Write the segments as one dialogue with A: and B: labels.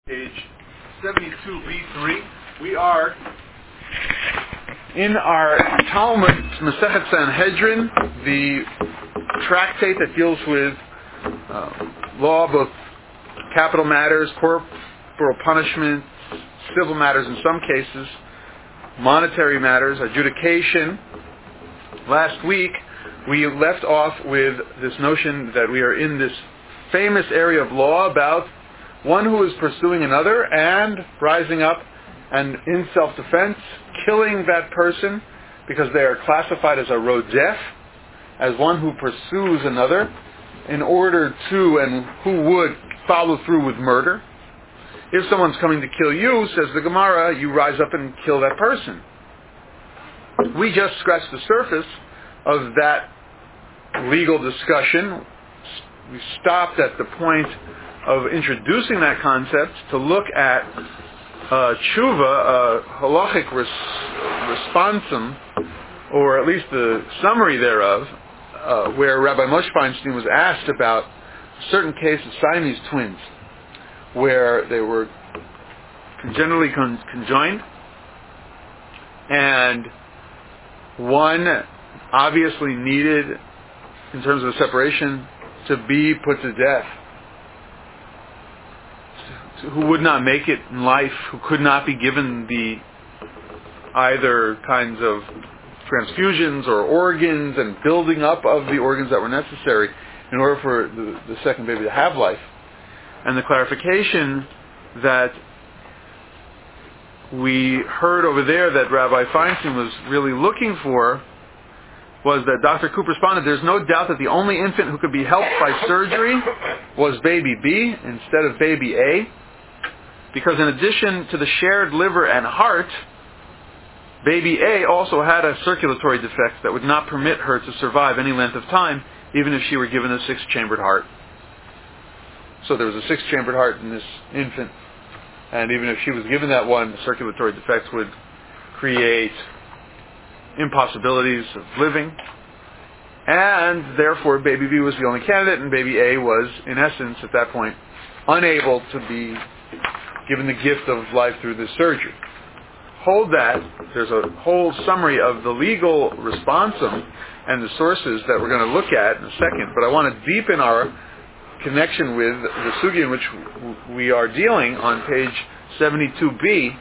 A: Page 72b3. We are in our Talmud, Masechet Sanhedrin, the tractate that deals with law, both capital matters, corporal punishment, civil matters in some cases, monetary matters, adjudication. Last week, we left off with this notion that we are in this famous area of law about one who is pursuing another and rising up and in self-defense, killing that person because they are classified as a rodef, as one who pursues another in order to and who would follow through with murder. If someone's coming to kill you, says the Gemara, you rise up and kill that person. We just scratched the surface of that legal discussion. We stopped at the point of introducing that concept to look at tshuva, halachic responsum, or at least the summary thereof, where Rabbi Moshe Feinstein was asked about a certain case of Siamese twins, where they were congenitally conjoined, and one obviously needed, in terms of separation, to be put to death, who would not make it in life, who could not be given the either kinds of transfusions or organs and building up of the organs that were necessary in order for the second baby to have life. And the clarification that we heard over there that Rabbi Feinstein was really looking for was that Dr. Cooper responded, there's no doubt that the only infant who could be helped by surgery was baby B instead of baby A, because in addition to the shared liver and heart, baby A also had a circulatory defect that would not permit her to survive any length of time, even if she were given a 6-chambered heart. So there was a 6-chambered heart in this infant, and even if she was given that one, the circulatory defects would create impossibilities of living, and therefore baby B was the only candidate, and baby A was, in essence, at that point, unable to be given the gift of life through this surgery. Hold that. There's a whole summary of the legal responsum and the sources that we're going to look at in a second, but I want to deepen our connection with the sugya in which we are dealing on page 72b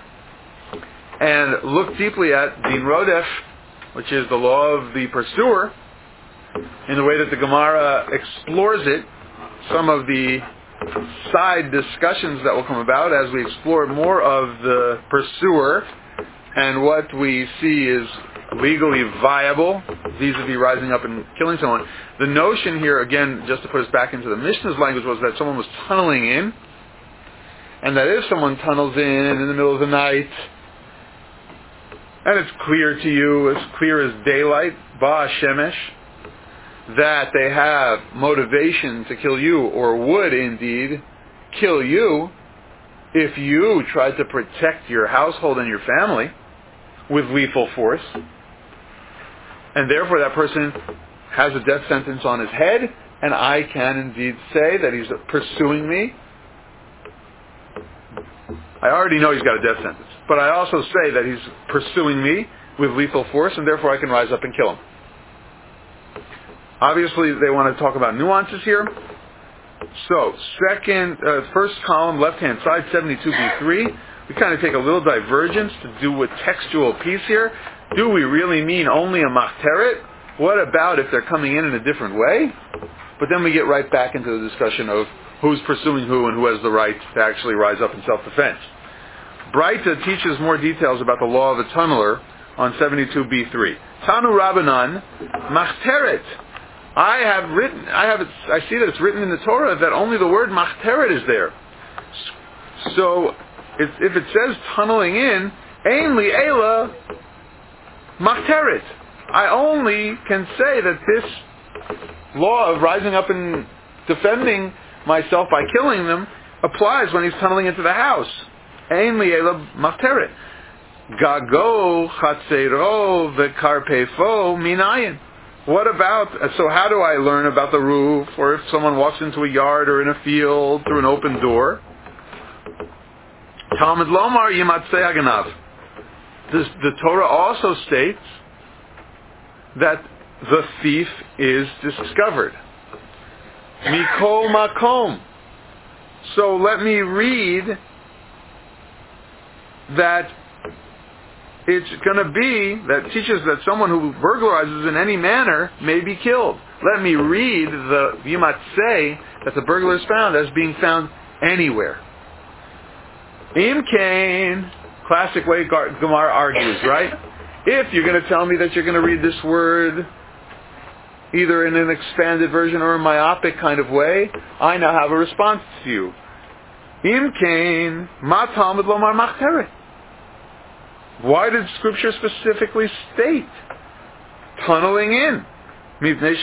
A: and look deeply at Din Rodef, which is the law of the pursuer, in the way that the Gemara explores it, some of the side discussions that will come about as we explore more of the pursuer and what we see is legally viable vis-a-vis rising up and killing someone. The notion here, again, just to put us back into the Mishnah's language, was that someone was tunneling in, and that if someone tunnels in the middle of the night, and it's clear to you, as clear as daylight, Ba Shemesh, that they have motivation to kill you, or would indeed kill you, if you tried to protect your household and your family with lethal force, and therefore that person has a death sentence on his head, and I can indeed say that he's pursuing me. I already know he's got a death sentence, but I also say that he's pursuing me with lethal force, and therefore I can rise up and kill him. Obviously, they want to talk about nuances here. So, first column, left-hand side, 72b3. We kind of take a little divergence to do a textual piece here. Do we really mean only a machteret? What about if they're coming in a different way? But then we get right back into the discussion of who's pursuing who and who has the right to actually rise up in self-defense. Breita teaches more details about the law of the tunneler on 72b3. Tanu Rabbanan, machteret. I see that it's written in the Torah that only the word machteret is there. So, if it says tunneling in, ein li ela machteret. I only can say that this law of rising up and defending myself by killing them applies when he's tunneling into the house. Ein li ela machteret. Gago chatzero v'karpefo minayin. What about, so how do I learn about the roof, or if someone walks into a yard or in a field through an open door? Talmud Lomar Yimatzei Haganav. The Torah also states that the thief is discovered. Mikol Makom. So let me read that it's going to be, that teaches that someone who burglarizes in any manner may be killed. Let me read the Yimatzei that the burglar is found as being found anywhere. Im Kain, classic way Gemara argues, right? If you're going to tell me that you're going to read this word either in an expanded version or a myopic kind of way, I now have a response to you. Im Kain, ma Talmud lomar machteret. Why did Scripture specifically state tunneling in? Because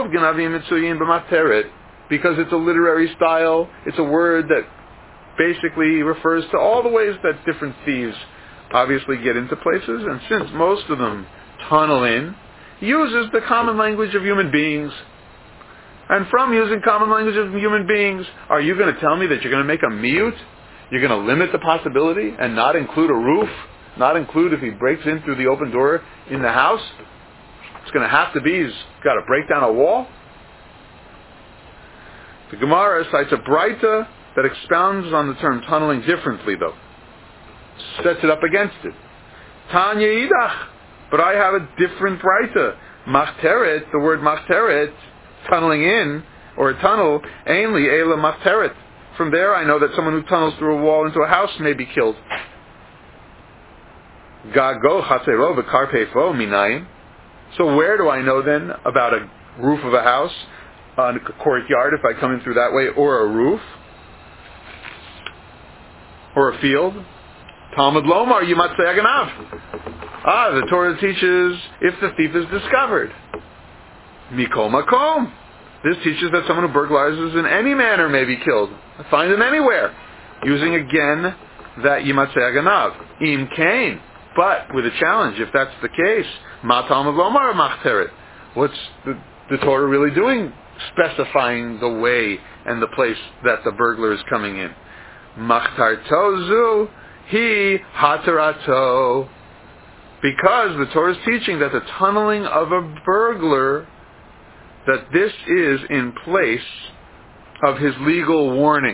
A: it's a literary style. It's a word that basically refers to all the ways that different thieves obviously get into places. And since most of them tunnel in, uses the common language of human beings. And from using common language of human beings, are you going to tell me that you're going to make a miyut? You're going to limit the possibility and not include a roof? Not include if he breaks in through the open door in the house? It's going to have to be, he's got to break down a wall? The Gemara cites a Braita that expounds on the term tunneling differently, though. Sets it up against it. Tanya Idach. But I have a different Braita. Machteret, the word machteret, tunneling in, or a tunnel, ainli ela machteret. From there I know that someone who tunnels through a wall into a house may be killed. Gago chatzero v'karpefo minayim. So where do I know then about a roof of a house, a courtyard if I come in through that way, or a roof, or a field? Talmud Lomar Yimatzei Haganav. The Torah teaches if the thief is discovered. Mikol Makom. This teaches that someone who burglarizes in any manner may be killed. Find him anywhere. Using again that Yimatzei Haganav. Im Kain. But with a challenge, if that's the case, Ma Talmud Lomar Machteret. What's the Torah really doing, specifying the way and the place that the burglar is coming in? Machtarto zu hi hatarato. Because the Torah is teaching that the tunneling of a burglar, that this is in place of his legal warning.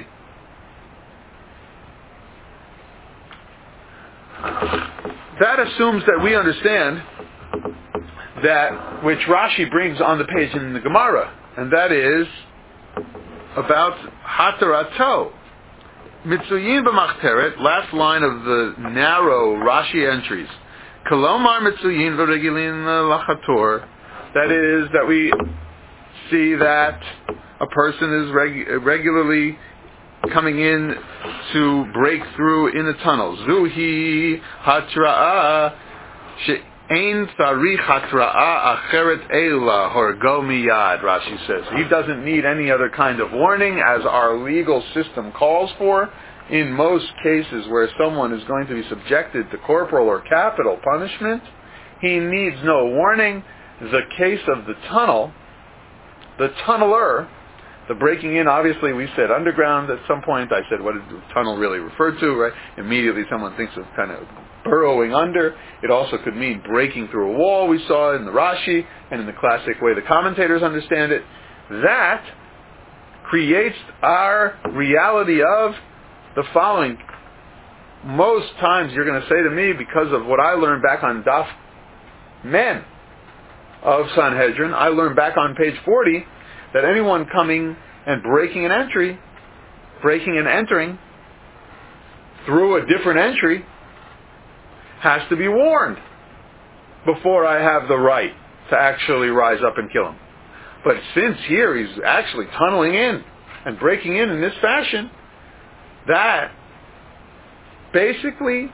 A: That assumes that we understand that which Rashi brings on the page in the Gemara, and that is about hatarato. Mitzuyin b'machteret, last line of the narrow Rashi entries. Kolomar mitzuyin v'regilin lachator. That is, that we see that a person is regularly coming in to break through in the tunnel. Zuhi hatra'a she'ein tzarich hatra'a acheret eila horgo miyad, Rashi says. He doesn't need any other kind of warning, as our legal system calls for. In most cases where someone is going to be subjected to corporal or capital punishment, he needs no warning. The case of the tunnel, the tunneler, the breaking in, obviously we said underground at some point. I said, what did the tunnel really refer to, right? Immediately someone thinks of kind of burrowing under. It also could mean breaking through a wall, we saw in the Rashi, and in the classic way the commentators understand it. That creates our reality of the following. Most times you're going to say to me, because of what I learned back on Daf Men of Sanhedrin, I learned back on page 40, that anyone coming and breaking and entering through a different entry has to be warned before I have the right to actually rise up and kill him. But since here he's actually tunneling in and breaking in this fashion, that basically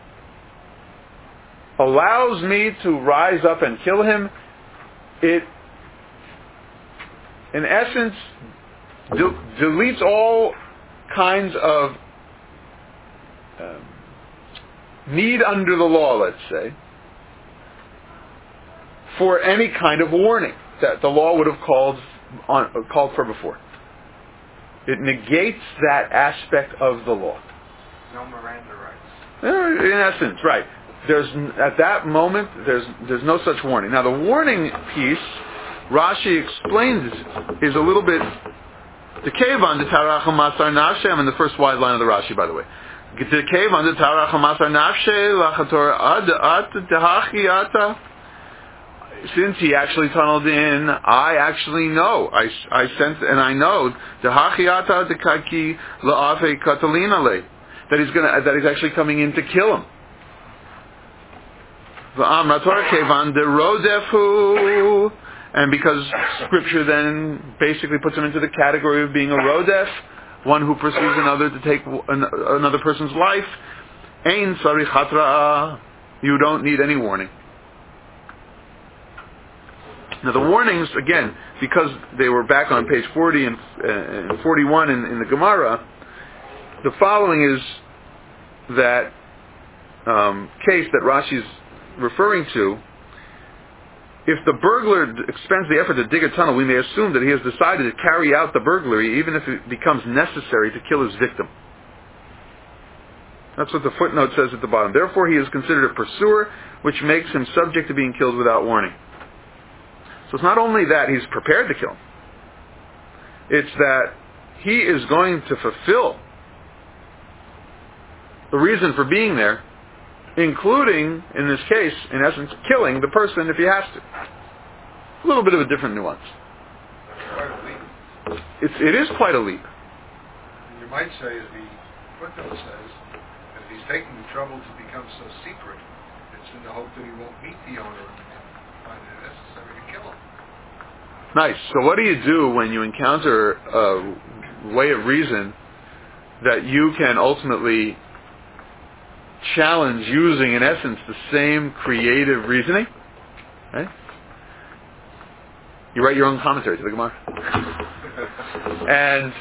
A: allows me to rise up and kill him. It, in essence, deletes all kinds of need under the law, let's say, for any kind of warning that the law would have called for before. It negates that aspect of the law.
B: No Miranda rights.
A: In essence, right. At that moment, there's no such warning. Now, the warning piece, Rashi explains, is a little bit the kevan the taracham masar nafshe. I'm in the first wide line of the Rashi, by the way. The kevan the taracham masar nafshe lachator ad dehachi ata. Since he actually tunneled in, I actually know. I sense and I know dehachi ata dekaki laafe katalina le. That he's actually coming in to kill him. And because Scripture then basically puts him into the category of being a rodef, one who pursues another to take another person's life, ein sarich hatra'ah, you don't need any warning. Now the warnings, again, because they were back on page 40 and 41 in the Gemara, the following is that case that Rashi's referring to. If the burglar expends the effort to dig a tunnel, we may assume that he has decided to carry out the burglary even if it becomes necessary to kill his victim. That's what the footnote says at the bottom. Therefore, he is considered a pursuer, which makes him subject to being killed without warning. So it's not only that he's prepared to kill him, it's that he is going to fulfill the reason for being there, including, in this case, in essence, killing the person if he has to. A little bit of a different nuance.
B: Quite a leap.
A: It is quite a leap.
B: And you might say, as the footnote says, that if he's taking the trouble to become so secret, it's in the hope that he won't meet the owner and find it necessary to kill him.
A: Nice. So what do you do when you encounter a way of reason that you can ultimately challenge using, in essence, the same creative reasoning? Right? You write your own commentary to the Gemara. And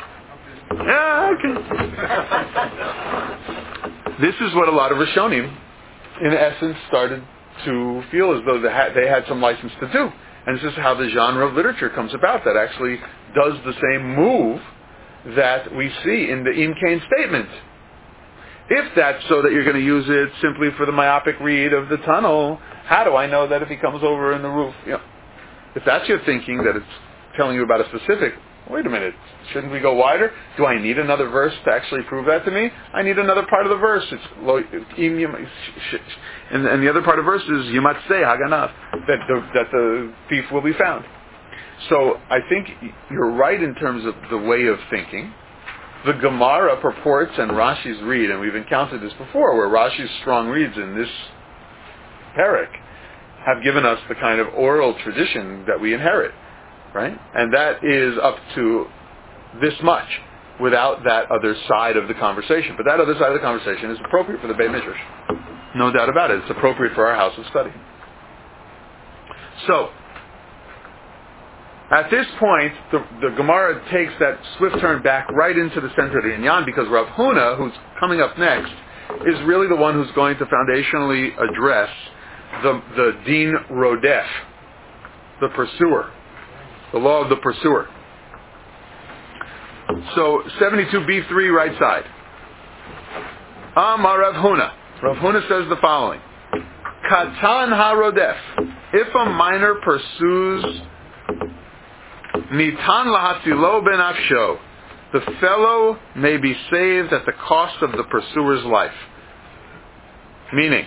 A: this is what a lot of Rishonim, in essence, started to feel as though they had some license to do. And this is how the genre of literature comes about, that actually does the same move that we see in the Im Kain statement. If that's so that you're going to use it simply for the myopic read of the tunnel, how do I know that if he comes over in the roof? If that's your thinking, that it's telling you about a specific, wait a minute, shouldn't we go wider? Do I need another verse to actually prove that to me? I need another part of the verse. And the other part of the verse is Yimatzeh Haganav, that the thief will be found. So I think you're right in terms of the way of thinking. The Gemara purports and Rashi's read, and we've encountered this before, where Rashi's strong reads in this parak have given us the kind of oral tradition that we inherit, right? And that is up to this much, without that other side of the conversation. But that other side of the conversation is appropriate for the Beit Midrash. No doubt about it. It's appropriate for our house of study. So, at this point, the Gemara takes that swift turn back right into the center of the Inyan, because Rav Huna, who's coming up next, is really the one who's going to foundationally address the Din Rodef, the pursuer, the law of the pursuer. So, 72b3, right side. Amar Rav Huna. Rav Huna says the following. Katan ha-rodef. If a minor pursues Nitan lahatzilo ben afsho, the fellow may be saved at the cost of the pursuer's life. Meaning,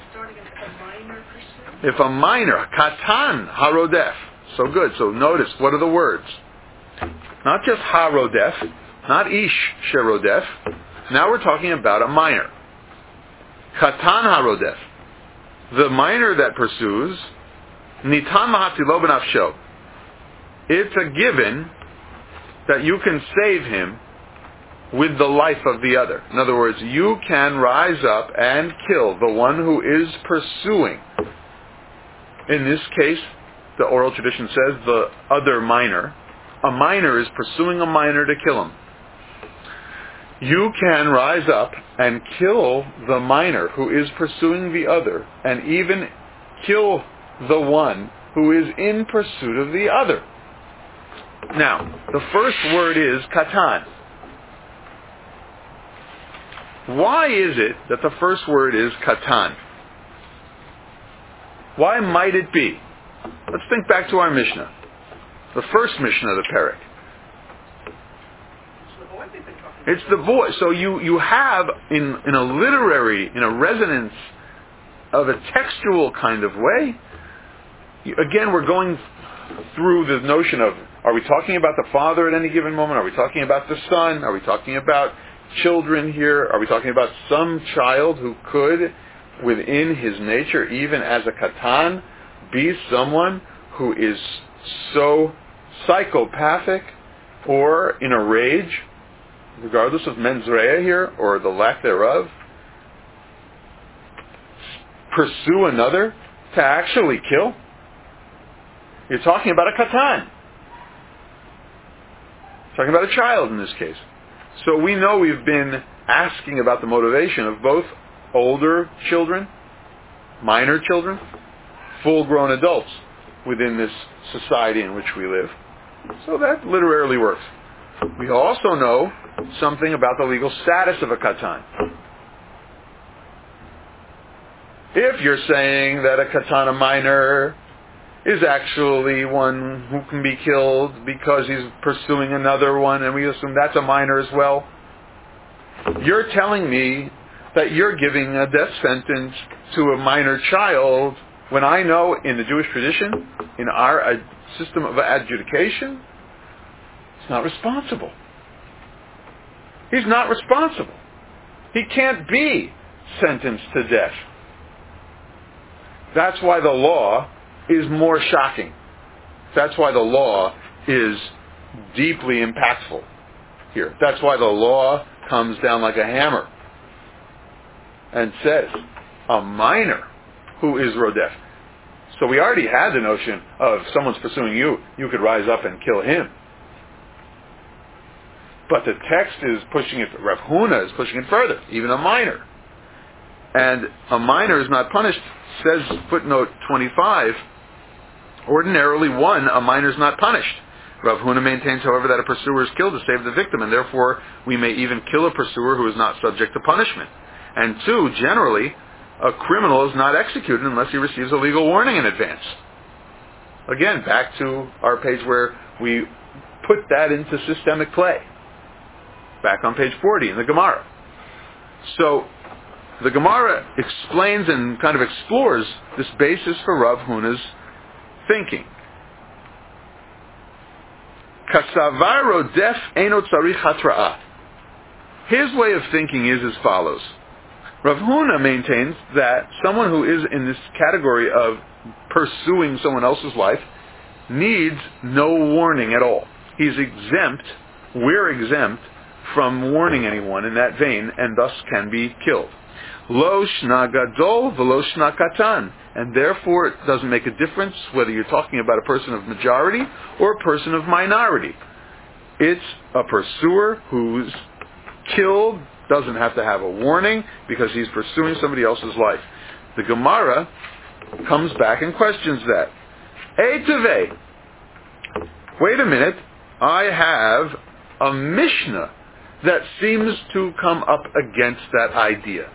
A: if a minor, katan harodef, so good, so notice, what are the words? Not just harodef, not ish sherodef, now we're talking about a minor. Katan harodef, the minor that pursues, nitan lahatzilo ben afsho, it's a given that you can save him with the life of the other. In other words, you can rise up and kill the one who is pursuing. In this case, the oral tradition says the other minor. A minor is pursuing a minor to kill him. You can rise up and kill the minor who is pursuing the other, and even kill the one who is in pursuit of the other. Now, the first word is katan. Why is it that the first word is katan? Why might it be? Let's think back to our Mishnah. The first Mishnah of the Perek. It's the boy. So you have, in a resonance of a textual kind of way, again, we're going through the notion of, are we talking about the father at any given moment? Are we talking about the son? Are we talking about children here? Are we talking about some child who could, within his nature, even as a katan, be someone who is so psychopathic or in a rage, regardless of mens rea here, or the lack thereof, pursue another to actually kill? You're talking about a katan. Talking about a child in this case. So we know we've been asking about the motivation of both older children, minor children, full-grown adults within this society in which we live. So that literally works. We also know something about the legal status of a katan. If you're saying that a katan, a minor, is actually one who can be killed because he's pursuing another one, and we assume that's a minor as well, you're telling me that you're giving a death sentence to a minor child when I know in the Jewish tradition, in our system of adjudication, he's not responsible. He's not responsible. He can't be sentenced to death. That's why the law is more shocking. That's why the law is deeply impactful here. That's why the law comes down like a hammer and says, a minor who is rodef. So we already had the notion of someone's pursuing you, you could rise up and kill him. But the text is pushing it, Rav Huna is pushing it further, even a minor. And a minor is not punished, says footnote 25, ordinarily a minor is not punished. Rav Huna maintains, however, that a pursuer is killed to save the victim, and therefore we may even kill a pursuer who is not subject to punishment. And 2, generally, a criminal is not executed unless he receives a legal warning in advance. Again, back to our page where we put that into systemic play. Back on page 40 in the Gemara. So, the Gemara explains and kind of explores this basis for Rav Huna's thinking. Kasavar rodef eino tzarich hatra'ah. His way of thinking is as follows. Rav Huna maintains that someone who is in this category of pursuing someone else's life needs no warning at all. He's exempt, we're exempt, from warning anyone in that vein, and thus can be killed. Lo shna gadol v'lo shna katan. And therefore it doesn't make a difference whether you're talking about a person of majority or a person of minority. It's a pursuer who's killed, doesn't have to have a warning because he's pursuing somebody else's life. The Gemara comes back and questions that. Hey Tevei, wait a minute, I have a Mishnah that seems to come up against that idea.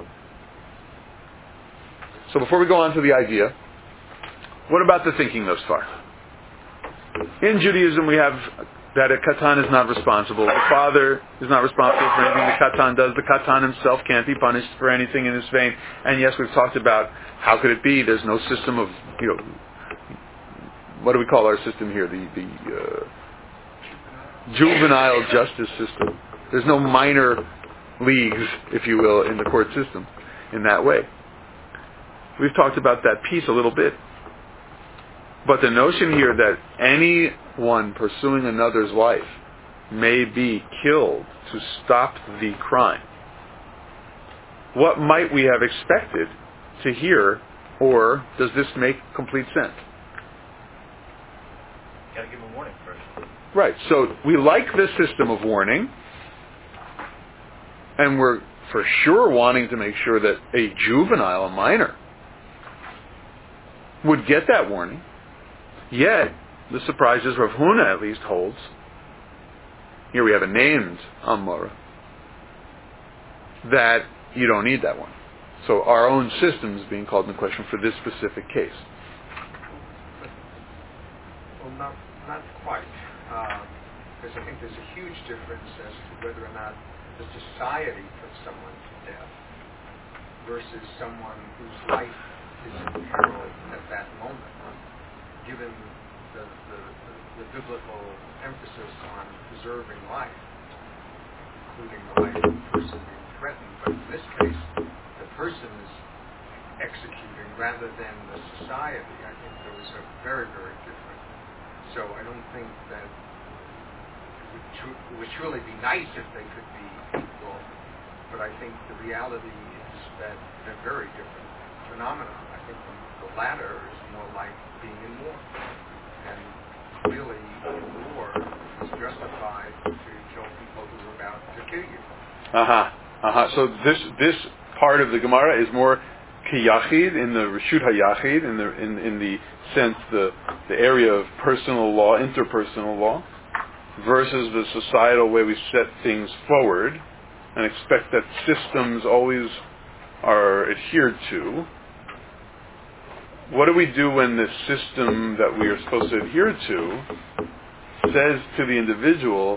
A: So before we go on to the idea, what about the thinking thus far? In Judaism we have that a katan is not responsible. The father is not responsible for anything the katan does. The katan himself can't be punished for anything in this vein. And yes, we've talked about how could it be? There's no system of, what do we call our system here? The juvenile justice system. There's no minor leagues, if you will, in the court system in that way. We've talked about that piece a little bit. But the notion here that anyone pursuing another's life may be killed to stop the crime, what might we have expected to hear, or does this make complete sense?
C: You gotta give him a warning first.
A: Right, so we like this system of warning, and we're for sure wanting to make sure that a juvenile, a minor, would get that warning. Yet, the surprise is Rav Huna at least holds. Here we have a named Amora. That you don't need that one. So our own system is being called into question for this specific case.
B: Well, not quite. Because I think there's a huge difference as to whether or not the society puts someone to death versus someone whose life is in peril at that moment, given the biblical emphasis on preserving life, including the life of the person being threatened. But in this case, the person is executing rather than the society. I think those are very, very different. So I don't think that it would surely be nice if they could be equal, but I think the reality is that they're very different phenomena. I think the latter is more like being in war. And really, war is justified to kill people who are about to kill you.
A: So this part of the Gemara is more kiyachid in the Reshut Hayachid, in the sense the area of personal law, interpersonal law, versus the societal way we set things forward and expect that systems always are adhered to. What do we do when the system that we are supposed to adhere to says to the individual,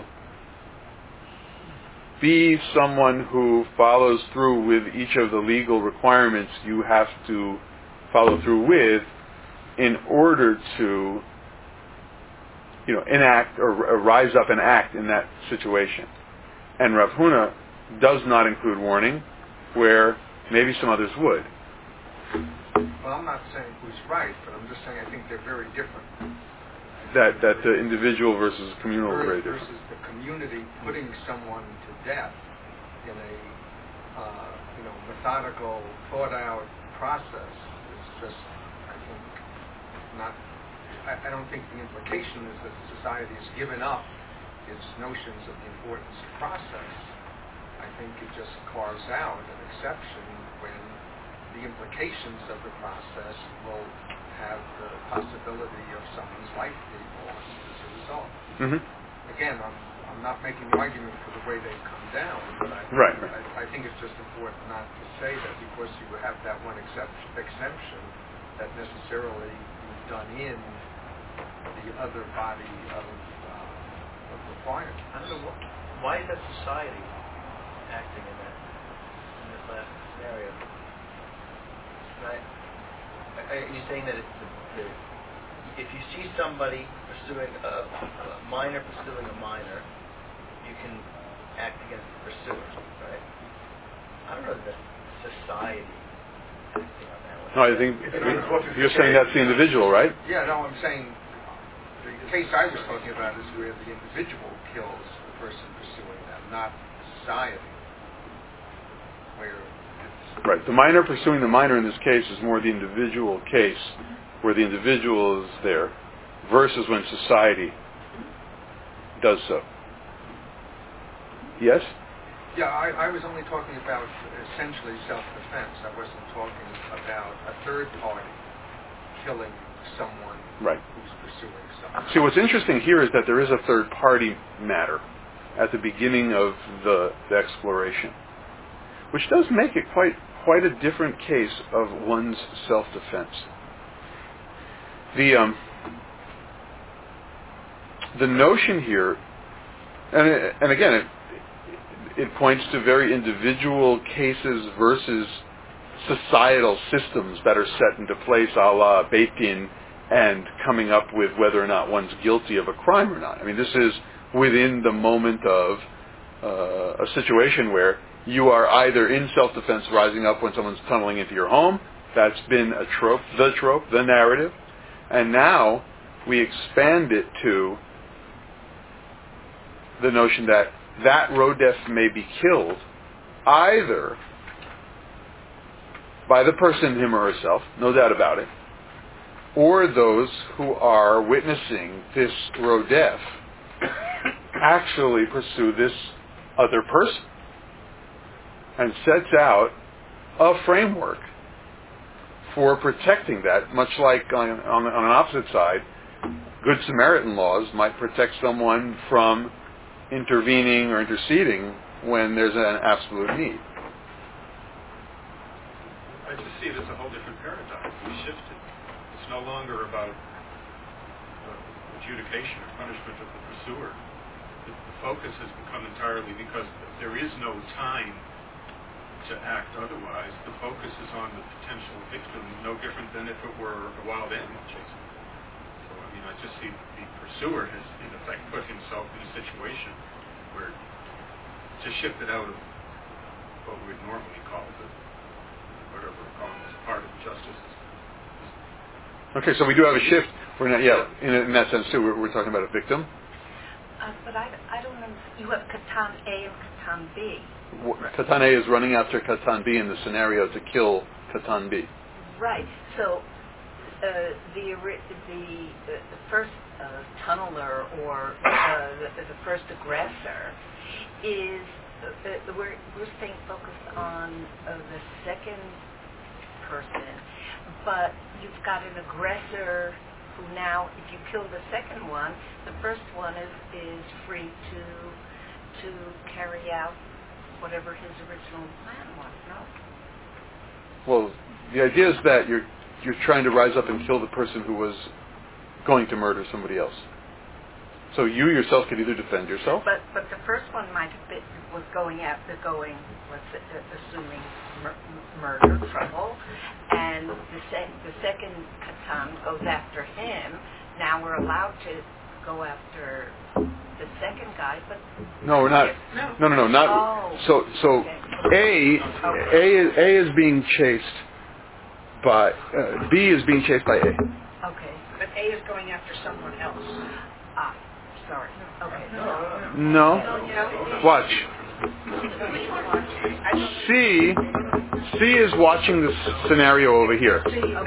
A: be someone who follows through with each of the legal requirements you have to follow through with in order to enact or rise up and act in that situation. And Rav Huna does not include warning, where maybe some others would.
B: Well, I'm not saying who's right, but I'm just saying I think they're very different.
A: That the individual versus communal are very different.
B: Versus the community putting someone to death in a methodical, thought-out process is just, I think, not. I don't think the implication is that society has given up its notions of the importance of process. I think it just carves out an exception when the implications of the process will have the possibility of someone's life being lost as a result.
A: Mm-hmm.
B: Again, I'm not making an argument for the way they come down, but I think it's just important not to say that because you have that one exception that necessarily you've done in the other body of requirements.
C: I don't know why is that society acting in this last scenario? Right? Are you saying that if you see somebody pursuing a minor pursuing a minor, you can act against the pursuer, right? I don't know that society acting on that way.
A: No, I think you're saying that's the individual, right?
B: Yeah, no, I'm saying the case I was talking about is where the individual kills the person pursuing them, not society.
A: Right. The minor pursuing the minor in this case is more the individual case, where the individual is there, versus when society does so. Yes?
B: Yeah, I was only talking about essentially self-defense. I wasn't talking about a third party killing someone who's pursuing someone.
A: See, what's interesting here is that there is a third party matter at the beginning of the exploration, which does make it quite a different case of one's self-defense. The notion here, and again, it points to very individual cases versus societal systems that are set into place, a la Beit Din, and coming up with whether or not one's guilty of a crime or not. I mean, this is within the moment of a situation where you are either in self-defense rising up when someone's tunneling into your home. That's been a trope, the narrative. And now we expand it to the notion that rodef may be killed either by the person, him or herself, no doubt about it, or those who are witnessing this rodef actually pursue this other person, and sets out a framework for protecting that, much like on an opposite side, Good Samaritan laws might protect someone from intervening or interceding when there's an absolute need.
D: is a whole different paradigm. We shifted. It's no longer about adjudication or punishment of the pursuer. The focus has become entirely, because there is no time to act otherwise, the focus is on the potential victim, no different than if it were a wild animal chasing. So, I mean, I just see the pursuer has, in effect, put himself in a situation where to shift it out of what we would normally call whatever we're calling as part of justice.
A: Okay, so we do have a shift. We're not, in that sense too. We're talking about a victim.
E: But I don't understand. You have Katan A and Katan B.
A: Katan A is running after Katan B in the scenario to kill Katan B.
E: Right. So the first tunneler or the first aggressor is we're staying focused on the second person, but you've got an aggressor who now, if you kill the second one, the first one is free to carry out whatever his original plan was. No.
A: Well, the idea is that you're trying to rise up and kill the person who was going to murder somebody else. So you yourself could either defend yourself.
E: But the first one was going after assuming murder, trouble, and the second Katan goes after him. Now we're allowed to go after the second guy, but
A: no, we're not. No, not.
E: Oh.
A: So
E: Okay.
A: A is being chased by B is being chased by A.
E: Okay.
F: But A is going after someone else.
E: Sorry. Okay.
A: No. Watch. C is watching this scenario over here.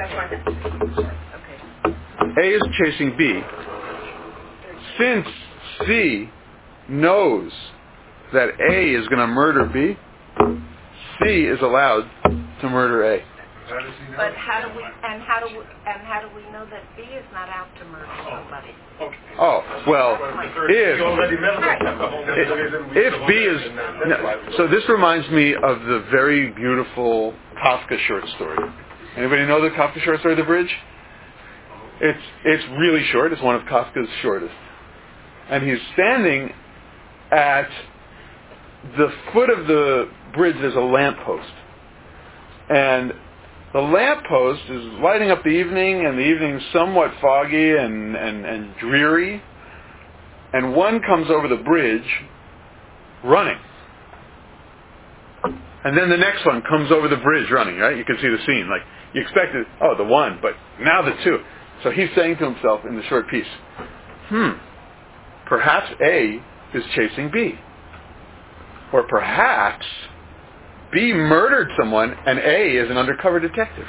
A: A is chasing B. Since C knows that A is going to murder B, C is allowed to murder A.
E: But how do we know that B is not out to murder somebody?
A: Oh, well, if B is... No, so this reminds me of the very beautiful Kafka short story. Anybody know the Kafka short story, The Bridge? It's really short. It's one of Kafka's shortest. And he's standing at the foot of the bridge. There's a lamppost. And the lamppost is lighting up the evening, and the evening's somewhat foggy and dreary. And one comes over the bridge running. And then the next one comes over the bridge running, right? You can see the scene. Like, you expected, the one, but now the two. So he's saying to himself in the short piece, perhaps A is chasing B. Or perhaps B murdered someone and A is an undercover detective.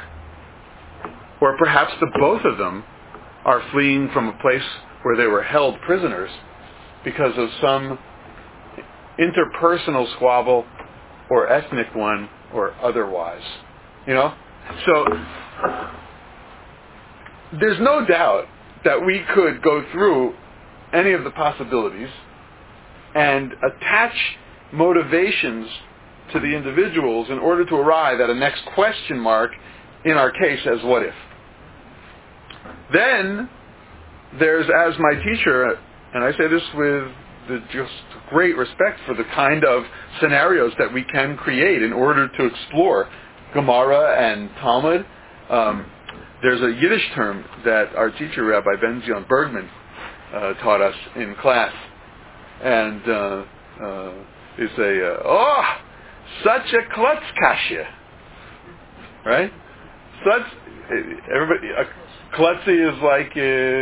A: Or perhaps the both of them are fleeing from a place where they were held prisoners because of some interpersonal squabble or ethnic one or otherwise. You know? So there's no doubt that we could go through any of the possibilities and attach motivations to the individuals in order to arrive at a next question mark in our case as what if. Then there's, as my teacher, and I say this with just great respect for the kind of scenarios that we can create in order to explore Gemara and Talmud. There's a Yiddish term that our teacher, Rabbi Ben-Zion Bergman, taught us in class. And they say, such a klutzkashya. Right? Everybody, klutzy is like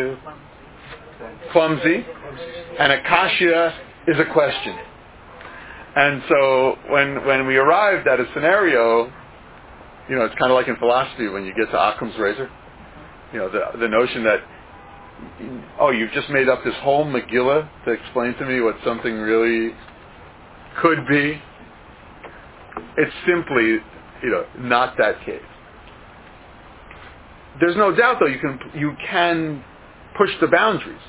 A: clumsy, and a kashya is a question. And so when we arrived at a scenario, it's kind of like in philosophy when you get to Occam's razor. The notion that, you've just made up this whole Megillah to explain to me what something really could be. It's simply, not that case. There's no doubt, though, you can push the boundaries.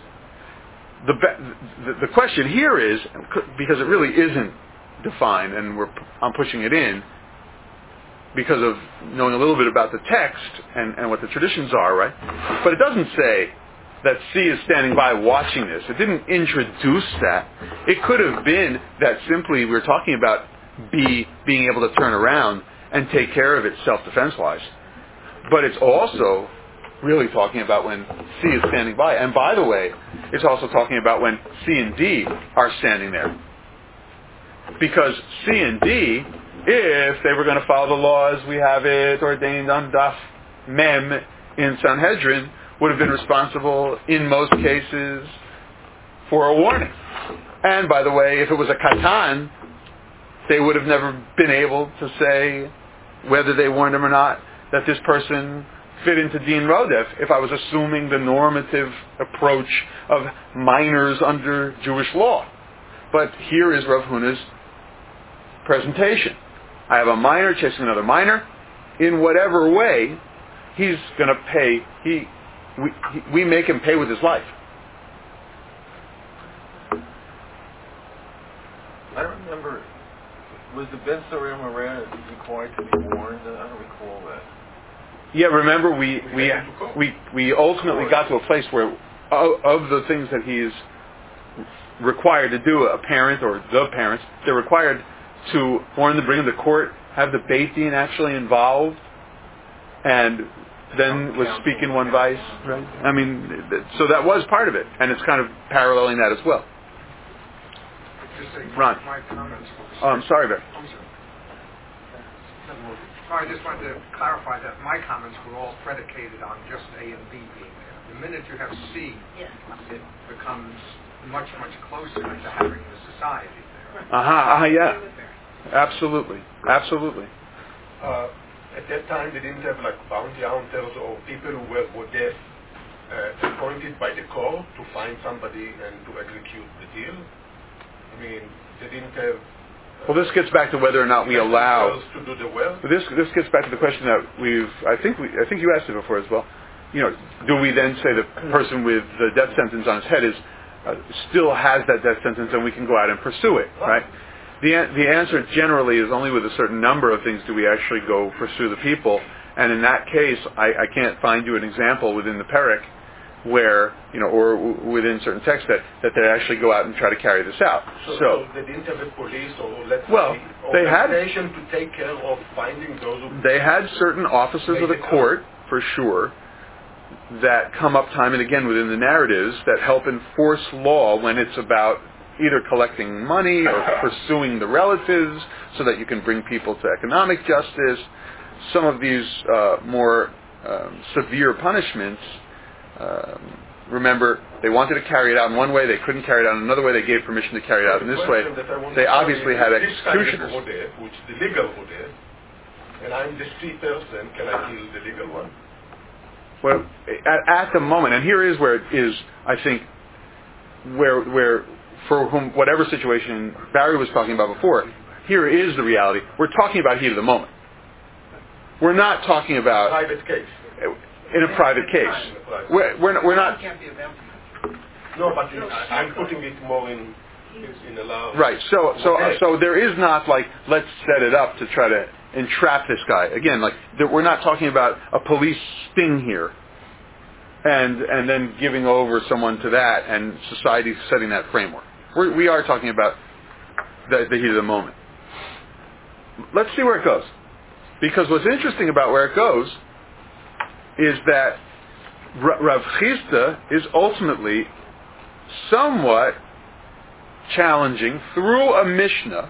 A: The question here is, because it really isn't defined, and I'm pushing it in, because of knowing a little bit about the text and what the traditions are, right? But it doesn't say that C is standing by watching this. It didn't introduce that. It could have been that simply we're talking about B being able to turn around and take care of it self-defense-wise. But it's also really talking about when C is standing by. And by the way, it's also talking about when C and D are standing there. Because C and D, if they were going to follow the laws, we have it ordained on Daf Mem in Sanhedrin, would have been responsible in most cases for a warning. And by the way, if it was a katan, they would have never been able to say whether they warned him or not that this person fit into Din Rodef, if I was assuming the normative approach of minors under Jewish law. But here is Rav Huna's presentation. I have a minor chasing another minor. In whatever way, he's going to pay. We make him pay with his life.
G: I don't remember. Was the Ben Sora Moran required to be warned? I don't recall that.
A: Yeah, remember we ultimately got to a place where of the things that he's required to do, a parent or the parents, they're required to warn them, bring them to court, have the Beit Din actually involved, and then was speaking one vice, right? I mean, so that was part of it, and it's kind of paralleling that as well. Ron.
B: My comments
A: Oh, I'm sorry, Bear.
B: I just wanted to clarify that my comments were all predicated on just A and B being there. The minute you have C, it becomes much, much closer to having the society there.
A: Yeah. Absolutely.
H: At that time, they didn't have like bounty hunters or people who were there appointed by the court to find somebody and to execute the deal. I mean, they didn't have.
A: Well, this gets back to whether or not we allow.
H: To do the work.
A: This gets back to the question that I think you asked it before as well. You know, do we then say the person with the death sentence on his head is still has that death sentence and we can go out and pursue it, right? The answer generally is only with a certain number of things do we actually go pursue the people. And in that case, I can't find you an example within the Perek where, you know, or within certain texts that they actually go out and try to carry this out.
H: So they didn't have a police or let's
A: say they had
H: to take care of finding those who...
A: They had certain officers of the court, for sure, that come up time and again within the narratives that help enforce law when it's about either collecting money or pursuing the relatives so that you can bring people to economic justice. Some of these more severe punishments, remember, they wanted to carry it out in one way, they couldn't carry it out in another way, they gave permission to carry it out in this way. They obviously had executioners.
H: Which is the legal Hodeh, and I'm the C person, can I kill the legal one?
A: Well, at the moment, and here is where it is, I think, where for whom, whatever situation Barry was talking about before, here is the reality. We're talking about heat of the moment. We're not talking about...
H: Private case.
A: In a private case. We're not...
H: No, but I'm putting it more in a law.
A: Right, so there is not like, let's set it up to try to entrap this guy. Again, like, we're not talking about a police sting here and then giving over someone to that and society setting that framework. We are talking about the heat of the moment. Let's see where it goes. Because what's interesting about where it goes is that Rav Chisda is ultimately somewhat challenging through a Mishnah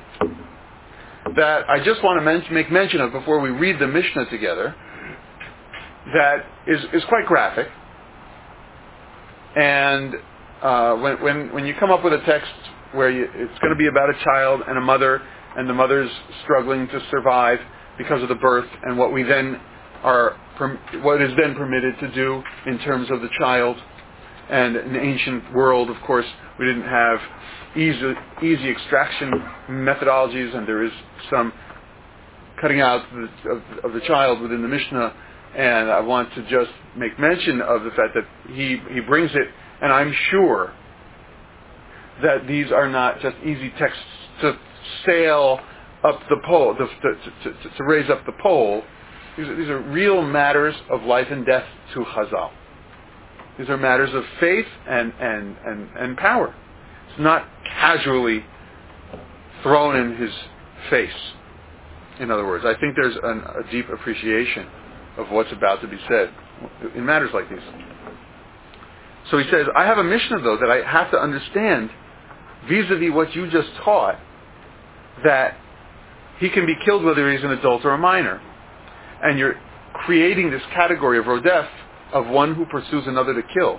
A: that I just want to make mention of before we read the Mishnah together, that is quite graphic. And when you come up with a text where it's going to be about a child and a mother, and the mother's struggling to survive because of the birth, and what is then permitted to do in terms of the child. And in the ancient world, of course, we didn't have easy extraction methodologies, and there is some cutting out of the child within the Mishnah. And I want to just make mention of the fact that he brings it, and I'm sure that these are not just easy texts to sail up the pole, to raise up the pole. These are real matters of life and death to Chazal. These are matters of faith and power. It's not casually thrown in his face. In other words, I think there's a deep appreciation of what's about to be said in matters like these. So he says, I have a Mishnah, though, that I have to understand vis-a-vis what you just taught, that he can be killed whether he's an adult or a minor. And you're creating this category of rodef, of one who pursues another to kill.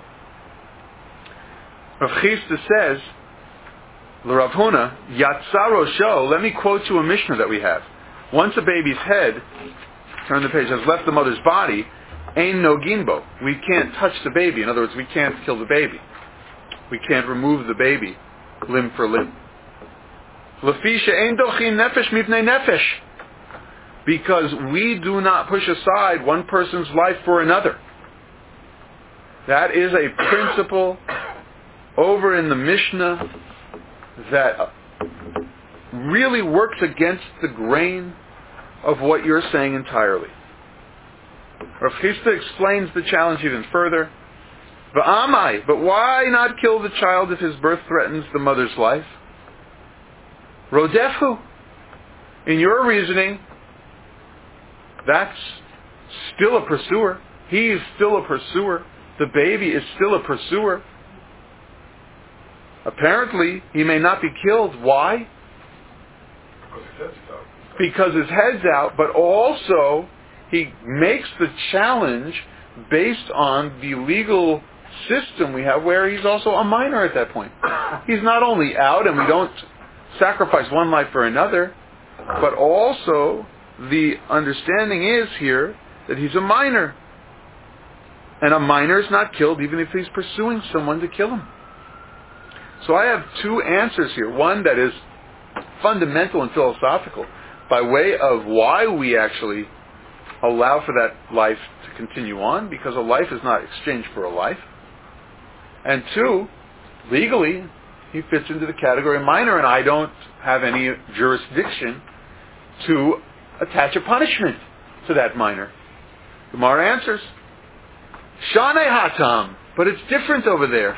A: Rav Chisda says, L'Rav Huna, Yatzaro Sho, let me quote you a Mishnah that we have. Once a baby's head, turn the page, has left the mother's body, Ein no ginbo. We can't touch the baby. In other words, we can't kill the baby. We can't remove the baby limb for limb. Lefisha ein dochin nefesh mipnei nefesh. Because we do not push aside one person's life for another. That is a principle over in the Mishnah that really works against the grain of what you're saying entirely. Rav Chisda explains the challenge even further. V'amai, but why not kill the child if his birth threatens the mother's life? Rodefhu. In your reasoning, that's still a pursuer. He is still a pursuer. The baby is still a pursuer. Apparently, he may not be killed. Why? Because his head's out, but also he makes the challenge based on the legal system we have where he's also a minor at that point. He's not only out, and we don't sacrifice one life for another, but also the understanding is here that he's a minor. And a minor is not killed even if he's pursuing someone to kill him. So I have two answers here. One that is fundamental and philosophical, by way of why we actually allow for that life to continue on, because a life is not exchanged for a life. And two, legally, he fits into the category of minor, and I don't have any jurisdiction to attach a punishment to that minor. Gemara answers, Shanei Hatam, but it's different over there.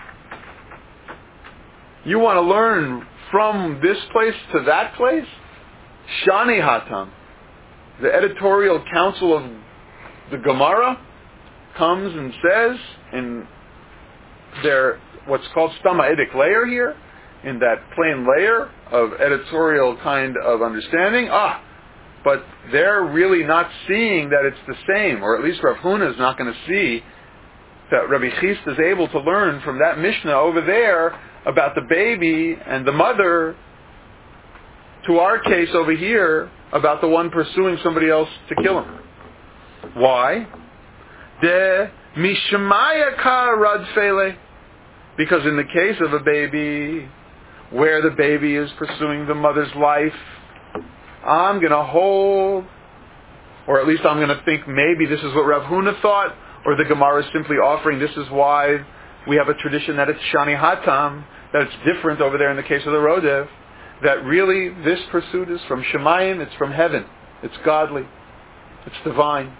A: You want to learn from this place to that place? Shanei Hatam. The editorial council of the Gemara comes and says in their what's called Stama'idic layer here, in that plain layer of editorial kind of understanding, but they're really not seeing that it's the same, or at least Rav Huna is not going to see that Rabbi Chisda is able to learn from that Mishnah over there about the baby and the mother to our case over here about the one pursuing somebody else to kill him. Why? De mishmaya ka radfele. Because in the case of a baby, where the baby is pursuing the mother's life, I'm going to hold, or at least I'm going to think maybe this is what Rav Huna thought, or the Gemara is simply offering this is why we have a tradition that it's Shani Hatam, that it's different over there in the case of the Rodev, that really this pursuit is from Shemayim, it's from heaven, it's godly, it's divine.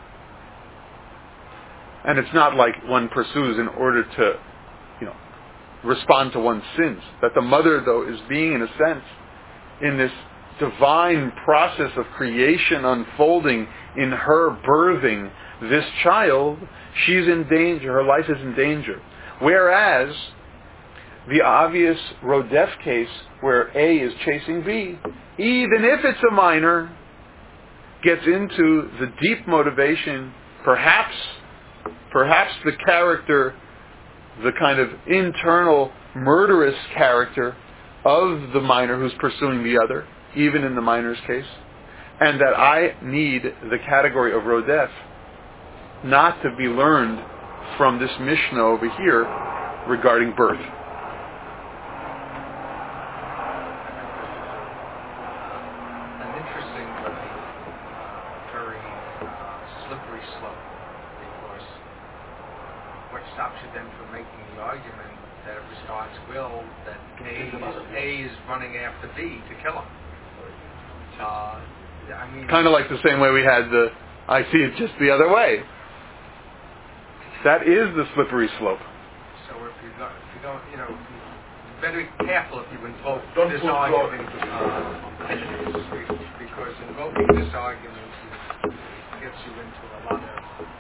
A: And it's not like one pursues in order to, respond to one's sins. That the mother, though, is being, in a sense, in this divine process of creation unfolding, in her birthing this child, she's in danger, her life is in danger. Whereas the obvious Rodef case where A is chasing B, even if it's a minor, gets into the deep motivation, perhaps the character, the kind of internal murderous character of the minor who's pursuing the other, even in the minor's case, and that I need the category of Rodef not to be learned from this Mishnah over here regarding birth.
B: An interesting but very slippery slope, because what stops you then from making the argument that it was God's will that A is running after B to kill him? I mean,
A: Kind of like the same way we had the, I see it just the other way. That is the slippery slope.
B: So if you don't, you better be careful if you invoke
H: Don't
B: this
H: go
B: argument, because invoking this argument gets you into a lot of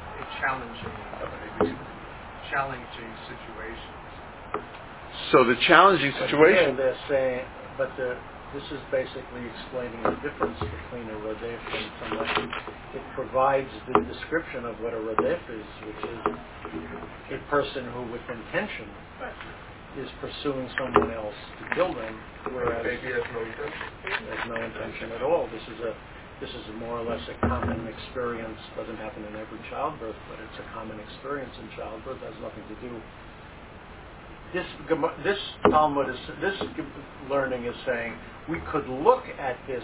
B: challenging situations.
A: So the challenging situation.
I: But they're saying, this is basically explaining the difference between a rodef and someone. It provides the description of what a rodef is, which is a person who, with intention, is pursuing someone else to kill them, whereas
H: Baby has no intention.
I: there's no intention at all. This is more or less a common experience. Doesn't happen in every childbirth, but it's a common experience in childbirth. It has nothing to do. This Talmud is, this learning is saying we could look at this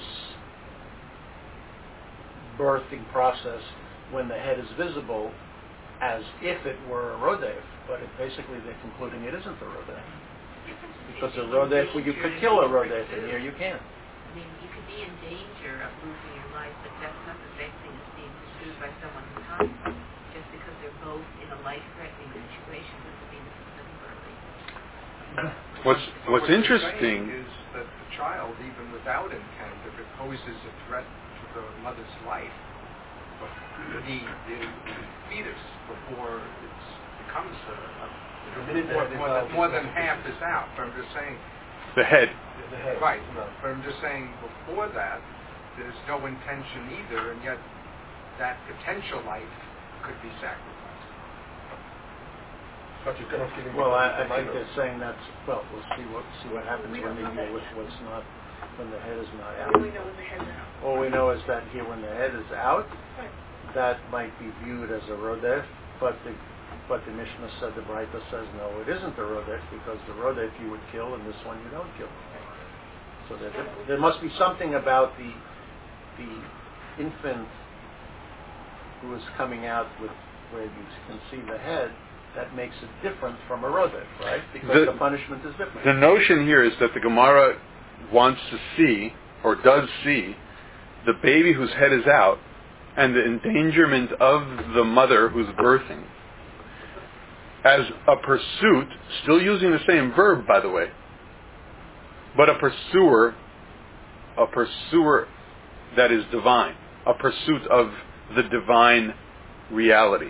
I: birthing process when the head is visible as if it were a rodef, but basically they're concluding it isn't a rodef. Because a rodef, well, you could kill a rodef, and here you can't.
E: I mean, you could be in danger of losing your life, but that's not the same thing as being pursued by someone who's hostile. Just because they're both in a life-threatening situation doesn't mean this is birthing.
A: What's interesting
B: is that the child, even without intent, if it poses a threat to the mother's life, the fetus, before it becomes more than half is out. But I'm just saying.
A: the head.
B: Right. But I'm just saying before that, there's no intention either, and yet that potential life could be sacrificed.
H: But you cannot kill him.
I: Well, I think they're saying that's, well, we'll see what happens when they deal with what's not, when the head is not out.
F: All we know is the head's out.
I: All we know is that here when the head is out, that might be viewed as a rodef, but the Mishnah said, the Braita says, no, it isn't a rodef, because the rodef you would kill, and this one you don't kill. So there must be something about the infant who is coming out with, where you can see the head, that makes it different from a rodef, right? Because the punishment is different.
A: The notion here is that the Gemara wants to see, or does see, the baby whose head is out, and the endangerment of the mother who's birthing, as a pursuit, still using the same verb, by the way, but a pursuer that is divine, a pursuit of the divine reality.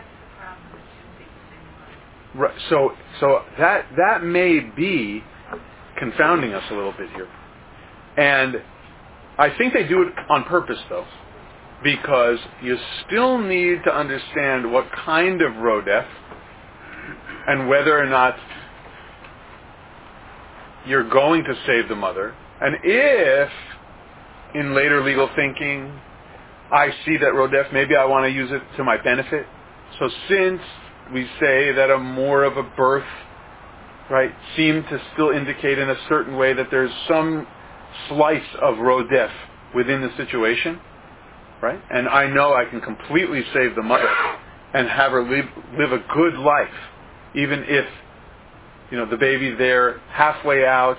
A: Right. So that may be confounding us a little bit here, and I think they do it on purpose, though, because you still need to understand what kind of rodef and whether or not you're going to save the mother, and if in later legal thinking I see that rodef, maybe I want to use it to my benefit. So since we say that a more of a birth, right, seemed to still indicate in a certain way that there's some slice of rodef within the situation, right? And I know I can completely save the mother and have her live a good life, even if, the baby there halfway out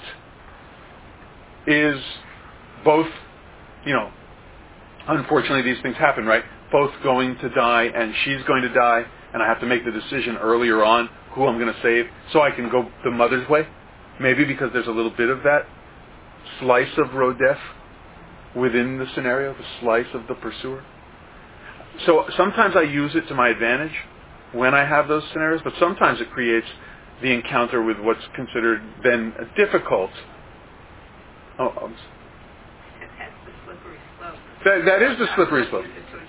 A: is both, unfortunately these things happen, right? Both going to die and she's going to die, and I have to make the decision earlier on who I'm going to save, so I can go the mother's way. Maybe because there's a little bit of that slice of rodef within the scenario, the slice of the pursuer. So sometimes I use it to my advantage when I have those scenarios, but sometimes it creates the encounter with what's considered then difficult.
E: That's the slippery slope.
A: That is the slippery slope.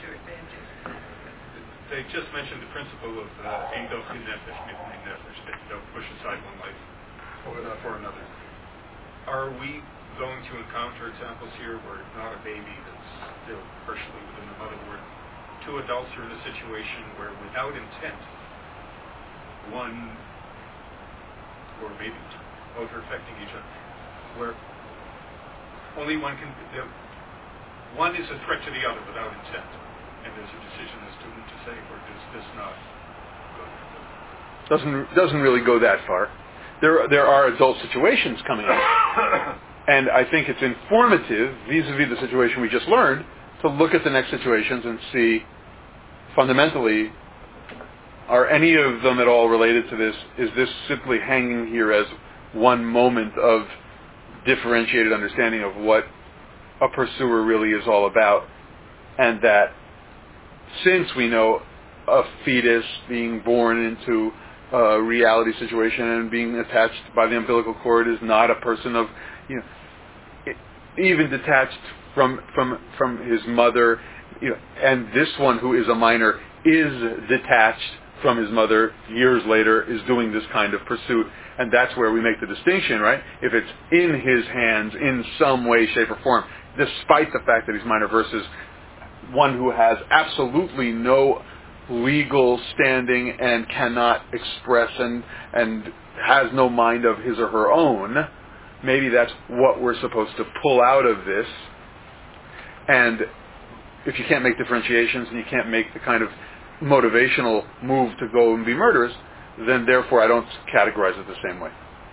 D: They just mentioned the principle of Eidos Nefesh, Mipnei Nefesh, that you don't push aside one life for another. Are we going to encounter examples here where not a baby that's still partially within the mother, where two adults are in a situation where without intent, one, or maybe both are affecting each other, where only one can, one is a threat to the other without intent, and there's a decision as to whom to save, or does this not go?
A: Doesn't really go that far. There are adult situations coming up And I think it's informative, vis-a-vis the situation we just learned, to look at the next situations and see, fundamentally, are any of them at all related to this? Is this simply hanging here as one moment of differentiated understanding of what a pursuer really is all about? And that since we know a fetus being born into a reality situation and being attached by the umbilical cord is not a person of, even detached from his mother, and this one who is a minor is detached from his mother years later, is doing this kind of pursuit, and that's where we make the distinction, right? If it's in his hands in some way, shape, or form, despite the fact that he's minor, versus one who has absolutely no legal standing and cannot express and has no mind of his or her own, maybe that's what we're supposed to pull out of this. And if you can't make differentiations and you can't make the kind of motivational move to go and be murderous, then therefore I don't categorize it the same way.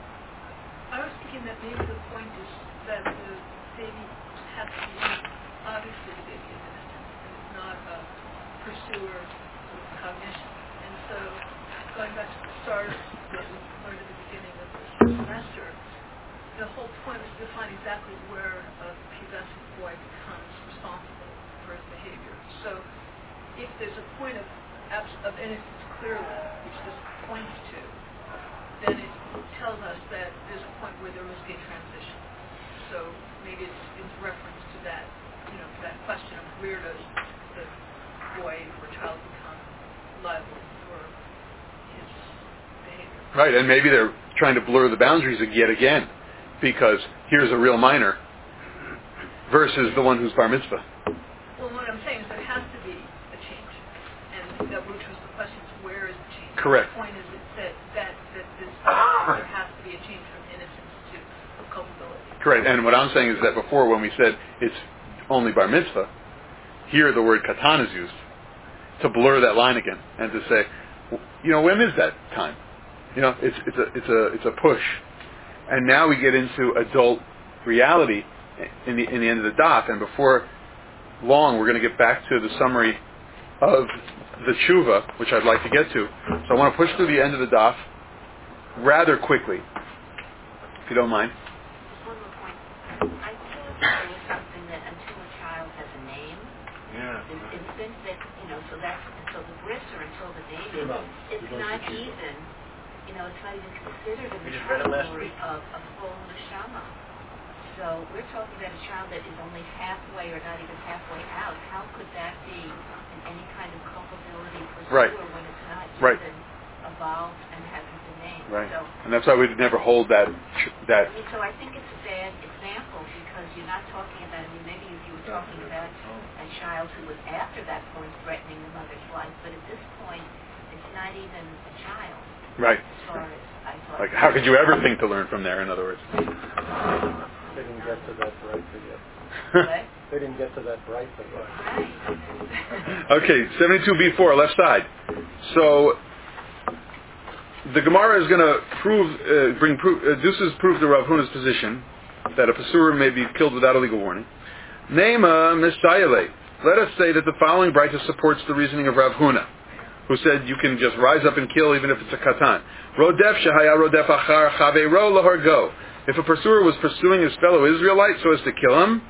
F: I was thinking that maybe the point is that the baby has to be, obviously the baby is innocent, and it's not a pursuer with cognition. And so, going back to the start that we learned at the beginning of this semester, the whole point is to define exactly where a pubescent boy becomes responsible for his behavior. So, if there's a point of innocence clearly, which this points to, then it tells us that there's a point where there must be a transition. So maybe it's in reference to that, to that question of where does the boy or child become liable for his behavior.
A: Right, and maybe they're trying to blur the boundaries yet again, because here's a real minor versus the one who's bar mitzvah.
F: Well, what I'm saying is there has to be a change, and that which was the question is where is the change?
A: Correct.
F: The point is that there has to be a change from innocence to culpability.
A: Correct, and what I'm saying is that before when we said it's only bar mitzvah, here the word katan is used to blur that line again and to say, when is that time? It's a push, and now we get into adult reality in the end of the daf, and before long we're going to get back to the summary of the tshuva, which I'd like to get to. So I want to push through the end of the daf rather quickly, if you don't mind.
J: One more point. I thought there was something that until a child has a name, an infant, so the bris or until the name, it's not even, it's not even considered in the category of a full neshama. So we're talking about a child that is only halfway or not even halfway out. How could that be in any kind of culpability pursuer when it's not even evolved and hasn't been named?
A: Right.
J: So,
A: and that's why we'd never hold that.
J: So I think it's a bad example because you're not talking about, maybe if you were talking about a child who was after that point threatening the mother's life, but at this point it's not even a child.
A: Right.
J: As far as I thought.
A: Like, how could you ever think to learn from there, in other words?
I: They didn't get to that bright yet.
J: What?
I: They didn't get to that bright yet.
J: Right.
A: Okay, 72b4, left side. So the Gemara is going to bring Deuce's proof to Rav Huna's position that a pursuer may be killed without a legal warning. Nema Messiah. Let us say that the following brayta supports the reasoning of Rav Huna, who said you can just rise up and kill even if it's a katan. Rodef shehaya rodef achar chaveiro lahargo. If a pursuer was pursuing his fellow Israelite so as to kill him,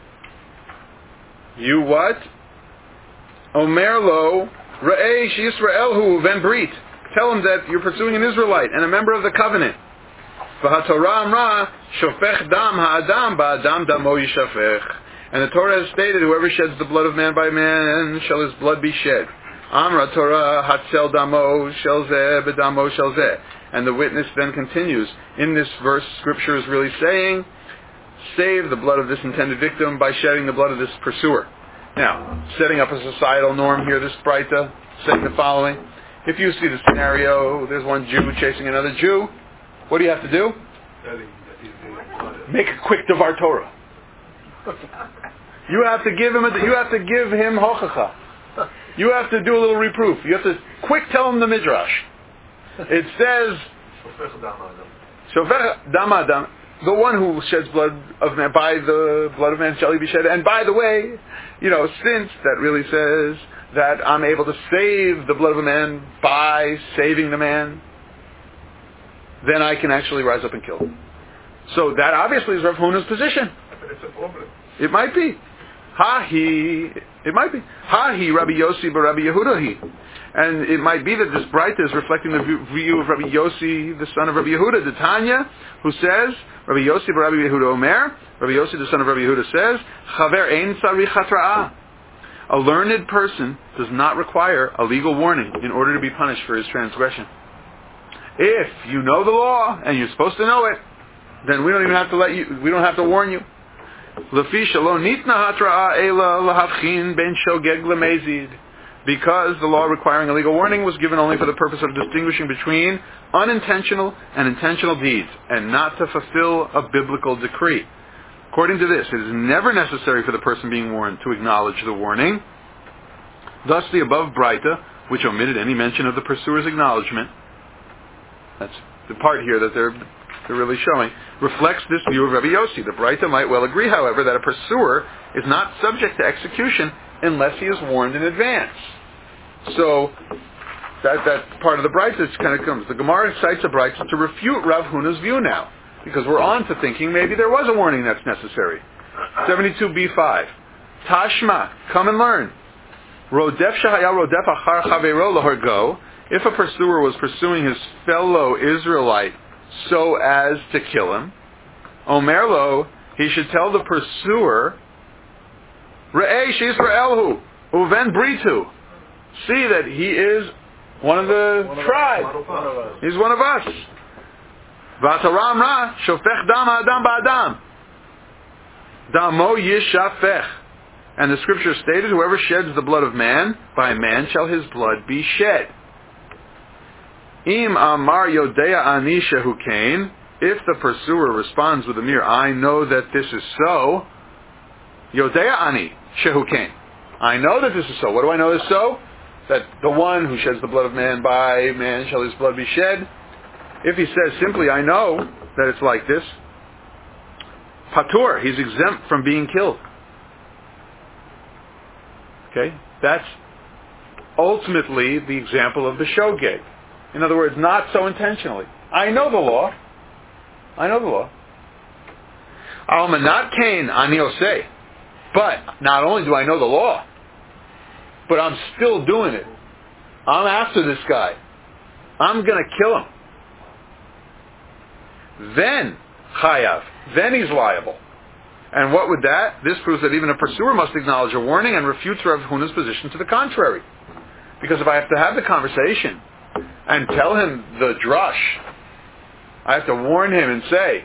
A: you what? Omer lo ra'ei sheYisraelhu ven brit. Tell him that you're pursuing an Israelite and a member of the covenant. V'haTorah amra shofech dam ha'adam ba'adam damo yishafech. And the Torah has stated, whoever sheds the blood of man by man shall his blood be shed. Amra Torah hatzel damo shel zeh b'damo shel zeh. And the witness then continues. In this verse, Scripture is really saying, save the blood of this intended victim by shedding the blood of this pursuer. Now, setting up a societal norm here, this brayta, saying the following. If you see the scenario, there's one Jew chasing another Jew, what do you have to do? Make a quick Devar Torah. You have to give him hochacha. You have to do a little reproof. You have to quick tell him the midrash. It says, Shofech dam adam. the one who sheds blood of man, by the blood of man shall he be shed. And by the way, since that really says that I'm able to save the blood of a man by saving the man, then I can actually rise up and kill him. So that obviously is Rav Huna's position.
H: But it's a problem.
A: It might be. It might be. Rabbi Yossi bar Rabbi Yehuda he. And it might be that this Braita is reflecting the view of Rabbi Yossi, the son of Rabbi Yehuda, the Tanya, who says, Rabbi Yossi bar Rabbi Yehuda Omer, Rabbi Yossi, the son of Rabbi Yehuda says, Chaver ein tzarich hatra'ah. A learned person does not require a legal warning in order to be punished for his transgression. If you know the law, and you're supposed to know it, then we don't even have to we don't have to warn you. Because the law requiring a legal warning was given only for the purpose of distinguishing between unintentional and intentional deeds, and not to fulfill a biblical decree. According to this, it is never necessary for the person being warned to acknowledge the warning. Thus, the above Braita, which omitted any mention of the pursuer's acknowledgement, that's the part here that they're really showing, reflects this view of Rabbi Yossi. The Braita might well agree, however, that a pursuer is not subject to execution unless he is warned in advance. So that part of the Braita kind of comes. The Gemara cites a Braita to refute Rav Huna's view now, because we're on to thinking maybe there was a warning that's necessary. 72b5. Tashma, come and learn. Rodef shahaya rodef achar chavero lahargo. If a pursuer was pursuing his fellow Israelite so as to kill him, Omerlo, he should tell the pursuer, Re'eh she'Yisraelhu, uven britu. See that he is one of the tribe. He's one of us. V'ataram ra, shofech dam ha'adam ba'adam. Damo yishafech. And the scripture stated, whoever sheds the blood of man, by man shall his blood be shed. Im amar yodea ani shehu kain. If the pursuer responds with a mere, I know that this is so, yodea ani shehu kain. I know that this is so. What do I know is so? That the one who sheds the blood of man, by man shall his blood be shed. If he says simply, I know that it's like this, patur, he's exempt from being killed. Okay? That's ultimately the example of the shogeg. In other words, not so intentionally. I know the law. Alma not kain ani oseh. But not only do I know the law, but I'm still doing it. I'm after this guy. I'm going to kill him. Then chayav. Then he's liable. And what would that? This proves that even a pursuer must acknowledge a warning and refutes Rav Huna's position to the contrary. Because if I have to have the conversation and tell him the drush, I have to warn him and say,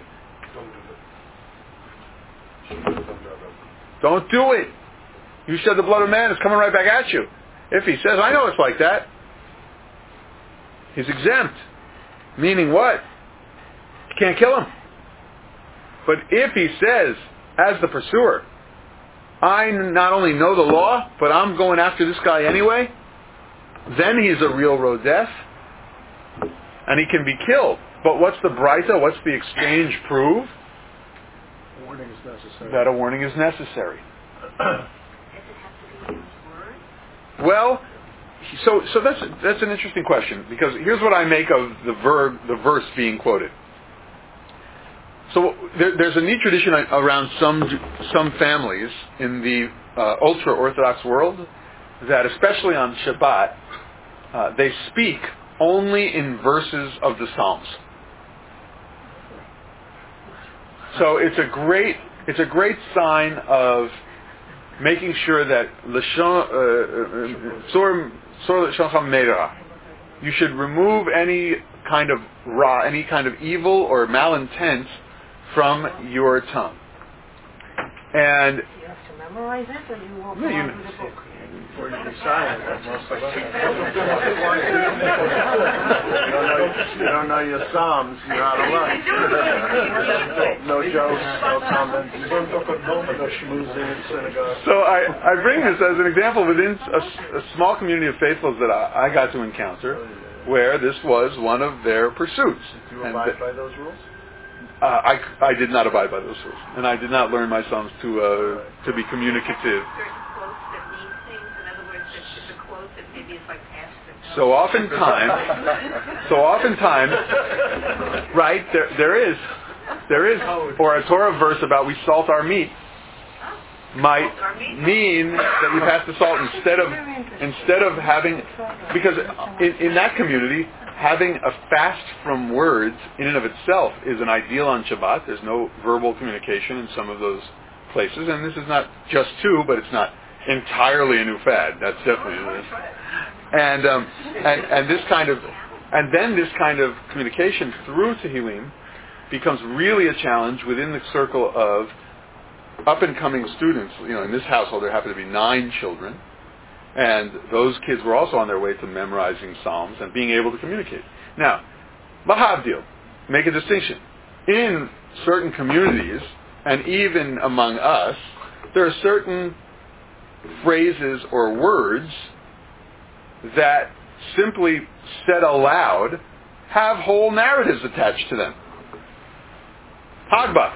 A: don't do it. You shed the blood of man, it's coming right back at you. If he says, I know it's like that, he's exempt. Meaning what? You can't kill him. But if he says, as the pursuer, I not only know the law, but I'm going after this guy anyway, then he's a real rodef, and he can be killed. But what's the Braita, what's the exchange prove?
I: Warning is necessary.
A: That a warning is necessary.
J: Does it have to be his word?
A: Well, so that's an interesting question, because here's what I make of the verse being quoted. So there's a neat tradition around some families in the ultra-Orthodox world that, especially on Shabbat, they speak only in verses of the Psalms. So it's a great sign of making sure that you should remove any kind of any kind of evil or malintent from your tongue. And
E: You have to memorize it, or you walk
A: No, you-
E: around with a book?
I: Or you can sign it, like most of us. You don't know your Psalms, you're out of luck. No jokes, no comments, no schmoozing in synagogue.
A: so I bring this as an example within a small community of faithfuls that I got to encounter, where this was one of their pursuits.
I: Do you
A: And
I: abide by those rules?
A: I did not abide by those rules, and I did not learn my Psalms to be communicative.
J: Certain quotes that mean things. In other words, it's a quote that maybe is like passive.
A: So oftentimes, right, there is, or a Torah verse about we salt our meat might mean that you pass the salt instead of having, because in that community, having a fast from words in and of itself is an ideal on Shabbat. There's no verbal communication in some of those places, and this is not just two, but it's not entirely a new fad. That's definitely it. And this kind of, and then this kind of communication through Tehillim becomes really a challenge within the circle of up-and-coming students. In this household there happen to be 9 children, and those kids were also on their way to memorizing Psalms and being able to communicate. Now, Mahavdil, make a distinction. In certain communities, and even among us, there are certain phrases or words that simply said aloud have whole narratives attached to them. Hagba.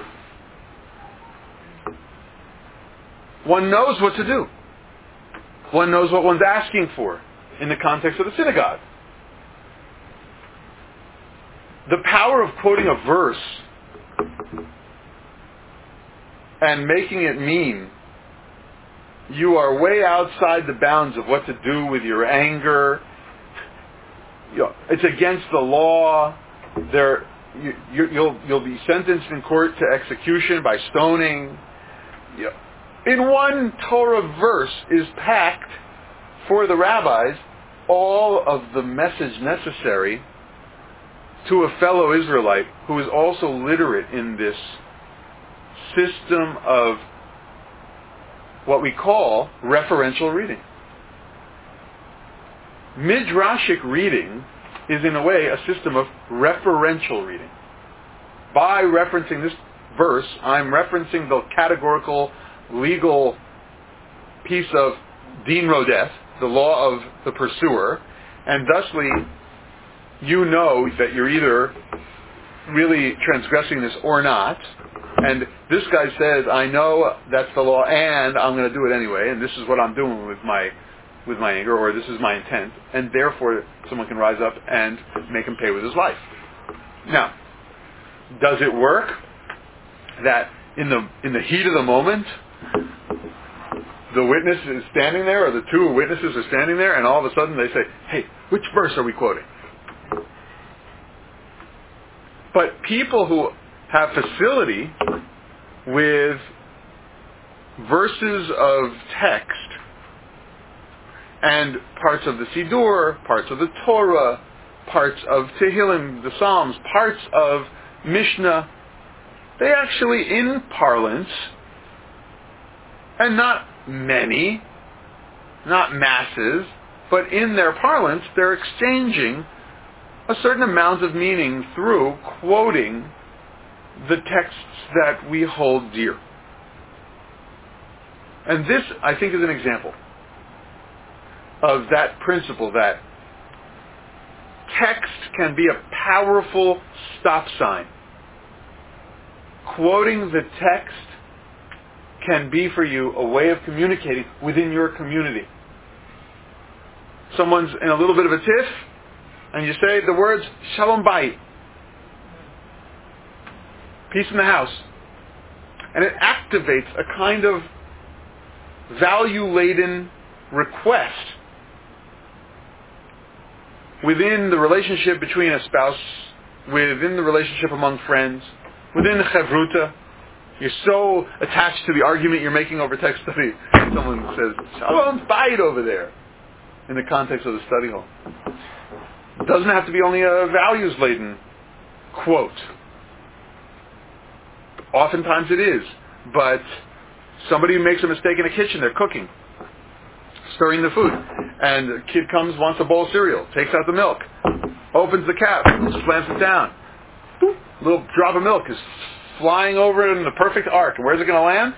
A: One knows what to do. One knows what one's asking for in the context of the synagogue. The power of quoting a verse and making it mean you are way outside the bounds of what to do with your anger. It's against the law. You'll be sentenced in court to execution by stoning. In one Torah verse is packed for the rabbis all of the message necessary to a fellow Israelite who is also literate in this system of what we call referential reading. Midrashic reading is in a way a system of referential reading. By referencing this verse, I'm referencing the categorical legal piece of Din Rodef, the law of the pursuer, and thusly you know that you're either really transgressing this or not, and this guy says, I know that's the law and I'm going to do it anyway, and this is what I'm doing with my anger, or this is my intent, and therefore someone can rise up and make him pay with his life. Now, does it work that in the heat of the moment, the witness is standing there, or the 2 witnesses are standing there, and all of a sudden they say, hey, which verse are we quoting? But people who have facility with verses of text and parts of the Siddur, parts of the Torah, parts of Tehillim, the Psalms, parts of Mishnah, they actually, in parlance, and not many, not masses, but in their parlance, they're exchanging a certain amount of meaning through quoting the texts that we hold dear. And this, I think, is an example of that principle that text can be a powerful stop sign. Quoting the text can be for you a way of communicating within your community. Someone's in a little bit of a tiff, and you say the words, Shalom Bayit, peace in the house. And it activates a kind of value-laden request within the relationship between a spouse, within the relationship among friends, within the Chevruta. You're so attached to the argument you're making over text study. Someone says, Shalom Bayit over there, in the context of the study hall. It doesn't have to be only a values-laden quote. Oftentimes it is. But somebody who makes a mistake in the kitchen, they're cooking, stirring the food, and the kid comes, wants a bowl of cereal, takes out the milk, opens the cap, slams it down. Boop, little drop of milk is flying over it in the perfect arc. And where's it going to land?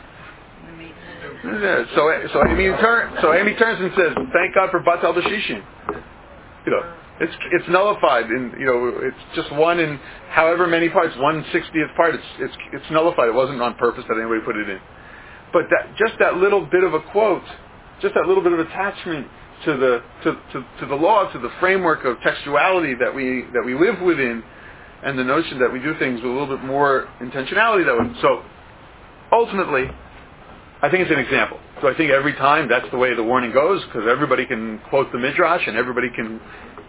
A: Yeah, so Amy turns and says, thank God for Batal B'Shishim. It's nullified in, it's just one in however many parts, 1/60th part. It's nullified. It wasn't on purpose that anybody put it in. But that little bit of a quote, just that little bit of attachment to the law, to the framework of textuality that we live within, and the notion that we do things with a little bit more intentionality that way. So ultimately, I think it's an example. So I think every time that's the way the warning goes, because everybody can quote the Midrash and everybody can.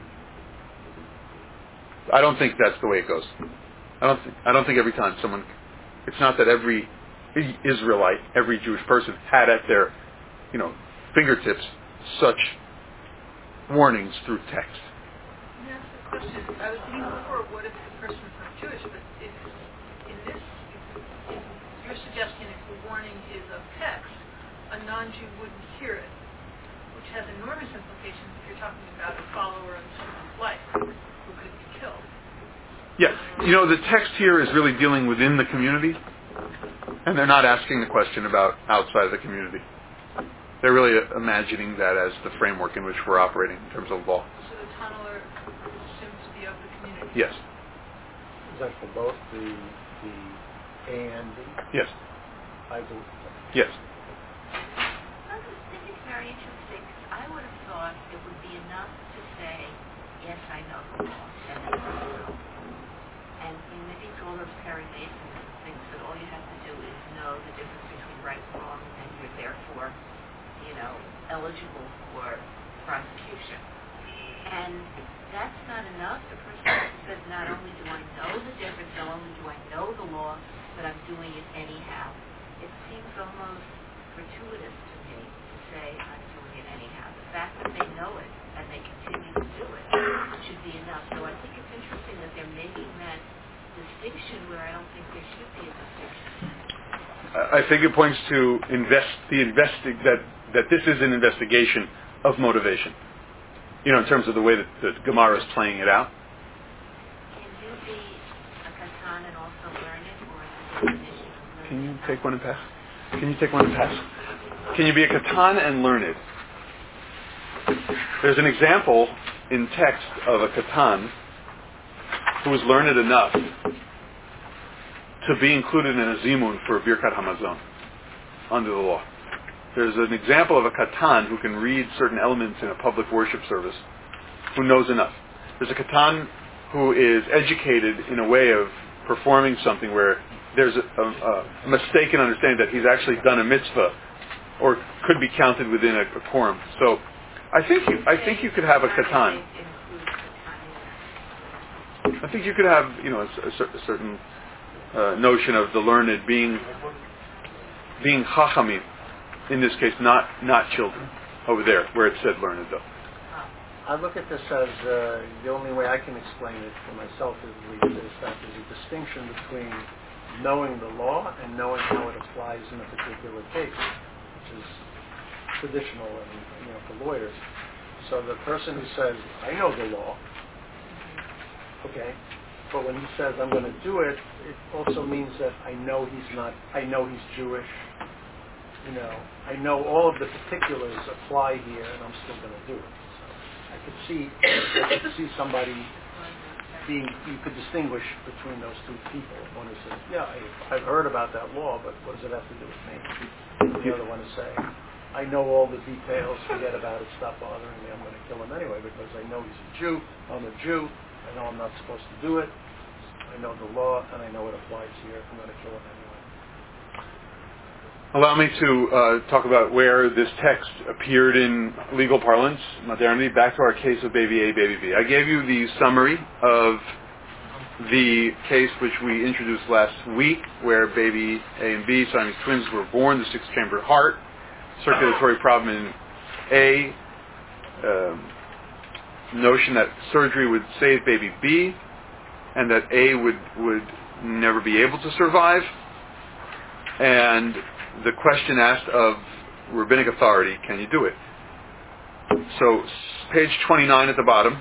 A: I don't think that's the way it goes. I don't think every time someone. It's not that every Israelite, every Jewish person had at their, fingertips such warnings through text.
F: Let me ask a question. I was thinking before, what if the person is not Jewish? But if your suggestion, if the warning is of text, a non-Jew wouldn't hear it, which has enormous implications if you're talking about a follower of someone's life who could be killed.
A: Yeah. The text here is really dealing within the community, and they're not asking the question about outside of the community. They're really imagining that as the framework in which we're operating in terms of law.
F: So the tunneler assumes to be of the community?
A: Yes.
I: Is that for both the A and B?
A: Yes.
I: I believe.
A: Yes.
J: I think it's very interesting. I would have thought it would be enough to say, yes, I know the law, and I know. And maybe it's all those Perry Mason things that all you have to do is know the difference between right and wrong, and you're therefore, eligible for prosecution. And that's not enough. The person says, not only do I know the difference, not only do I know the law, but I'm doing it anyhow. It seems almost gratuitous to me to say I'm doing it anyhow. The fact that they know it and they continue to do it should be enough. So I think it's interesting that they're making that distinction where I don't think there should be a distinction.
A: I think it points to that this is an investigation of motivation. In terms of the way that the Gemara is playing it out.
J: Can you be a katan and also learn it, or is it an issue of learning?
A: Can you take one and pass? Can you be a katan and learn it? There's an example in text of a katan who was learned enough to be included in a zimun for a Birkat Hamazon under the law. There's an example of a katan who can read certain elements in a public worship service, who knows enough. There's a katan who is educated in a way of performing something where there's a mistaken understanding that he's actually done a mitzvah, or could be counted within a quorum. So, I think you could have a katan. I think you could have, a certain notion of the learned being chachamim. In this case, not children. Over there, where it said learned, though.
I: I look at this as the only way I can explain it for myself is that there's a distinction between knowing the law and knowing how it applies in a particular case, which is traditional and for lawyers. So the person who says, I know the law, okay, but when he says I'm going to do it, it also means that I know he's Jewish. I know all of the particulars apply here, and I'm still going to do it. So I could see somebody you could distinguish between those two people. One who says, yeah, I've heard about that law, but what does it have to do with me? And the other one is saying, I know all the details, forget about it, stop bothering me, I'm going to kill him anyway because I know he's a Jew, I'm a Jew, I know I'm not supposed to do it, I know the law, and I know it applies here, I'm going to kill him anyway.
A: Allow me to talk about where this text appeared in legal parlance, modernity, back to our case of baby A, baby B. I gave you the summary of the case which we introduced last week, where baby A and B, Siamese twins, were born, the six-chambered heart, circulatory problem in A, notion that surgery would save baby B, and that A would never be able to survive, and the question asked of rabbinic authority, can you do it? So, page 29 at the bottom.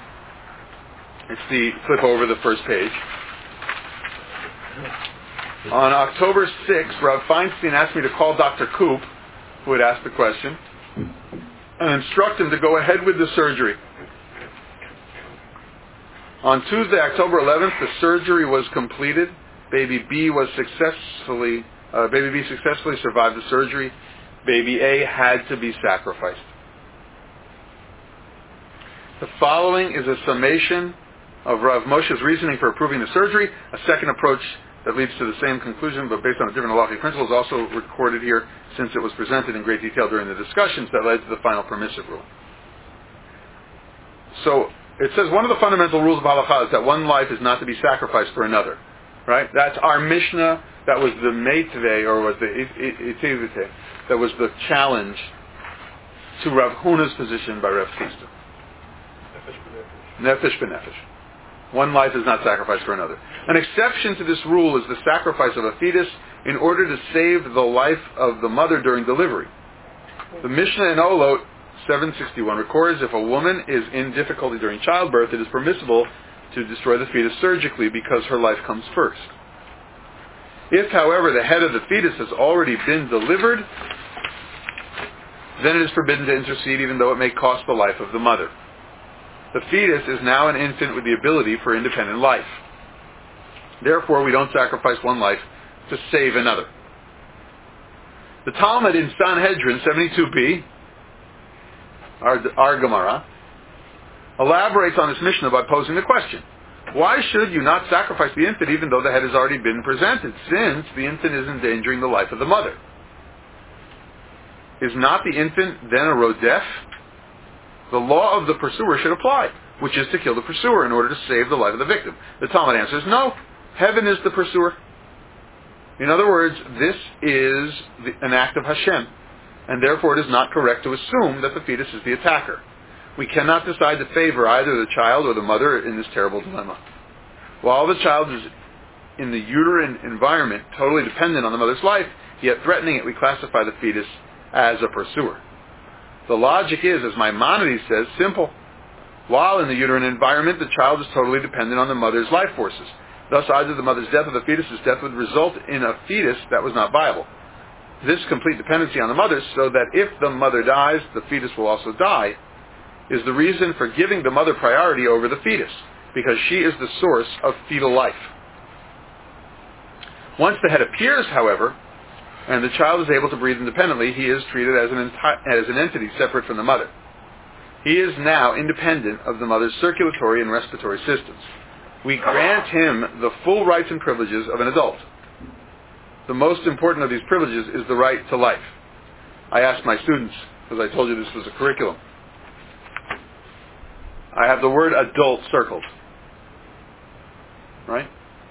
A: Flip over the first page. On October 6th, Rav Feinstein asked me to call Dr. Koop, who had asked the question, and instruct him to go ahead with the surgery. On Tuesday, October 11th, the surgery was completed. Baby B successfully survived the surgery. Baby A had to be sacrificed. The following is a summation of Rav Moshe's reasoning for approving the surgery. A second approach that leads to the same conclusion, but based on a different halachic principle, is also recorded here, since it was presented in great detail during the discussions that led to the final permissive rule. So, it says one of the fundamental rules of halakha is that one life is not to be sacrificed for another. Right? That's our Mishnah. That was the Meitvei, or was the Itivite, that was the challenge to Rav Huna's position by Rav Chisda. Nefesh b'nefesh. One life is not sacrificed for another. An exception to this rule is the sacrifice of a fetus in order to save the life of the mother during delivery. The Mishnah in Olot 761 records if a woman is in difficulty during childbirth, it is permissible to destroy the fetus surgically because her life comes first. If, however, the head of the fetus has already been delivered, then it is forbidden to intercede even though it may cost the life of the mother. The fetus is now an infant with the ability for independent life. Therefore, we don't sacrifice one life to save another. The Talmud in Sanhedrin 72b, our Gemara, elaborates on this Mishnah by posing the question, why should you not sacrifice the infant even though the head has already been presented, since the infant is endangering the life of the mother? Is not the infant then a rodef? The law of the pursuer should apply, which is to kill the pursuer in order to save the life of the victim. The Talmud answers, no, heaven is the pursuer. In other words, this is an act of Hashem, and therefore it is not correct to assume that the fetus is the attacker. We cannot decide to favor either the child or the mother in this terrible dilemma. While the child is in the uterine environment, totally dependent on the mother's life, yet threatening it, we classify the fetus as a pursuer. The logic is, as Maimonides says, simple. While in the uterine environment, the child is totally dependent on the mother's life forces. Thus, either the mother's death or the fetus's death would result in a fetus that was not viable. This complete dependency on the mother, so that if the mother dies, the fetus will also die, is the reason for giving the mother priority over the fetus, because she is the source of fetal life. Once the head appears, however, and the child is able to breathe independently, he is treated as an entity separate from the mother. He is now independent of the mother's circulatory and respiratory systems. We grant him the full rights and privileges of an adult. The most important of these privileges is the right to life. I asked my students, because I told you this was a curriculum, I have the word adult circled. Right?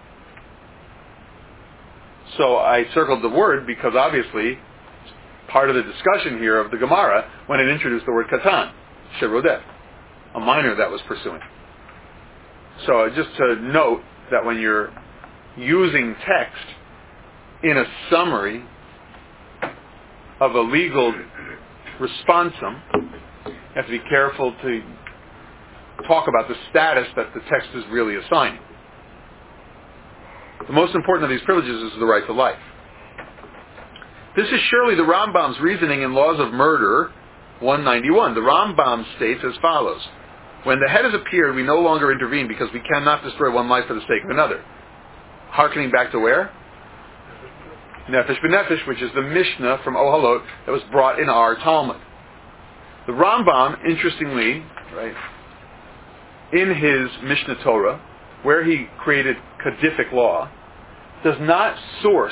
A: So I circled the word because obviously part of the discussion here of the Gemara when it introduced the word katan, sherodef, a minor that was pursuing. So just to note that when you're using text in a summary of a legal responsum, you have to be careful to talk about the status that the text is really assigning. The most important of these privileges is the right to life. This is surely the Rambam's reasoning in Laws of Murder 191. The Rambam states as follows: when the head has appeared, we no longer intervene because we cannot destroy one life for the sake of another. Hearkening back to where? Nefesh b'nefesh, which is the Mishnah from Ohalot that was brought in our Talmud. The Rambam, interestingly, right, in his Mishnah Torah, where he created codific law, does not source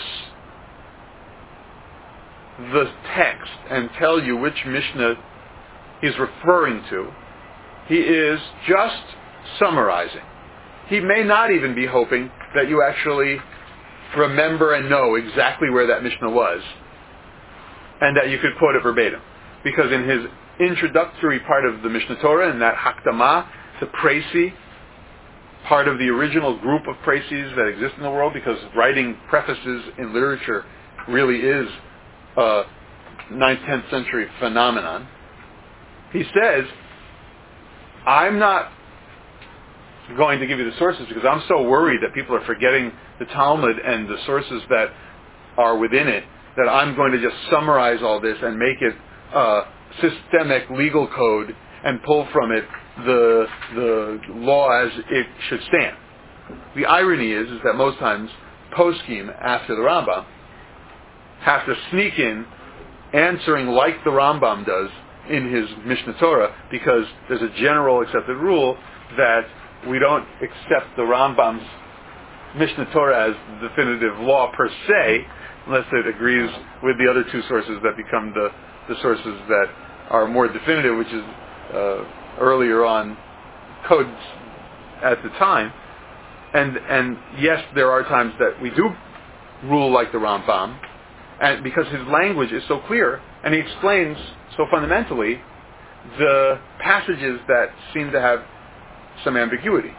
A: the text and tell you which Mishnah he's referring to. He is just summarizing. He may not even be hoping that you actually remember and know exactly where that Mishnah was and that you could quote it verbatim. Because in his introductory part of the Mishnah Torah, in that Hakdama, the Preisi, part of the original group of Preisis that exist in the world, because writing prefaces in literature really is a 9th, 10th century phenomenon. He says, I'm not going to give you the sources because I'm so worried that people are forgetting the Talmud and the sources that are within it, that I'm going to just summarize all this and make it a systemic legal code and pull from it the law as it should stand. The irony is that most times poskim after the Rambam have to sneak in answering like the Rambam does in his Mishnah Torah, because there's a general accepted rule that we don't accept the Rambam's Mishnah Torah as definitive law per se, unless it agrees with the other two sources that become the sources that are more definitive, which is earlier on codes at the time. And yes, there are times that we do rule like the Rambam, and because his language is so clear, and he explains so fundamentally the passages that seem to have some ambiguity.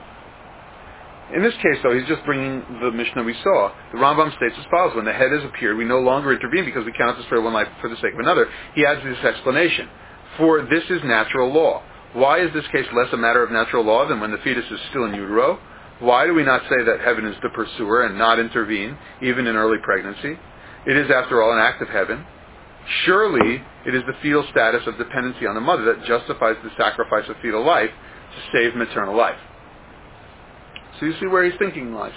A: In this case, though, he's just bringing the Mishnah we saw. The Rambam states as follows: when the head has appeared, we no longer intervene because we cannot destroy one life for the sake of another. He adds this explanation: for this is natural law. Why is this case less a matter of natural law than when the fetus is still in utero? Why do we not say that heaven is the pursuer and not intervene, even in early pregnancy? It is, after all, an act of heaven. Surely, it is the fetal status of dependency on the mother that justifies the sacrifice of fetal life to save maternal life. So you see where his thinking lies.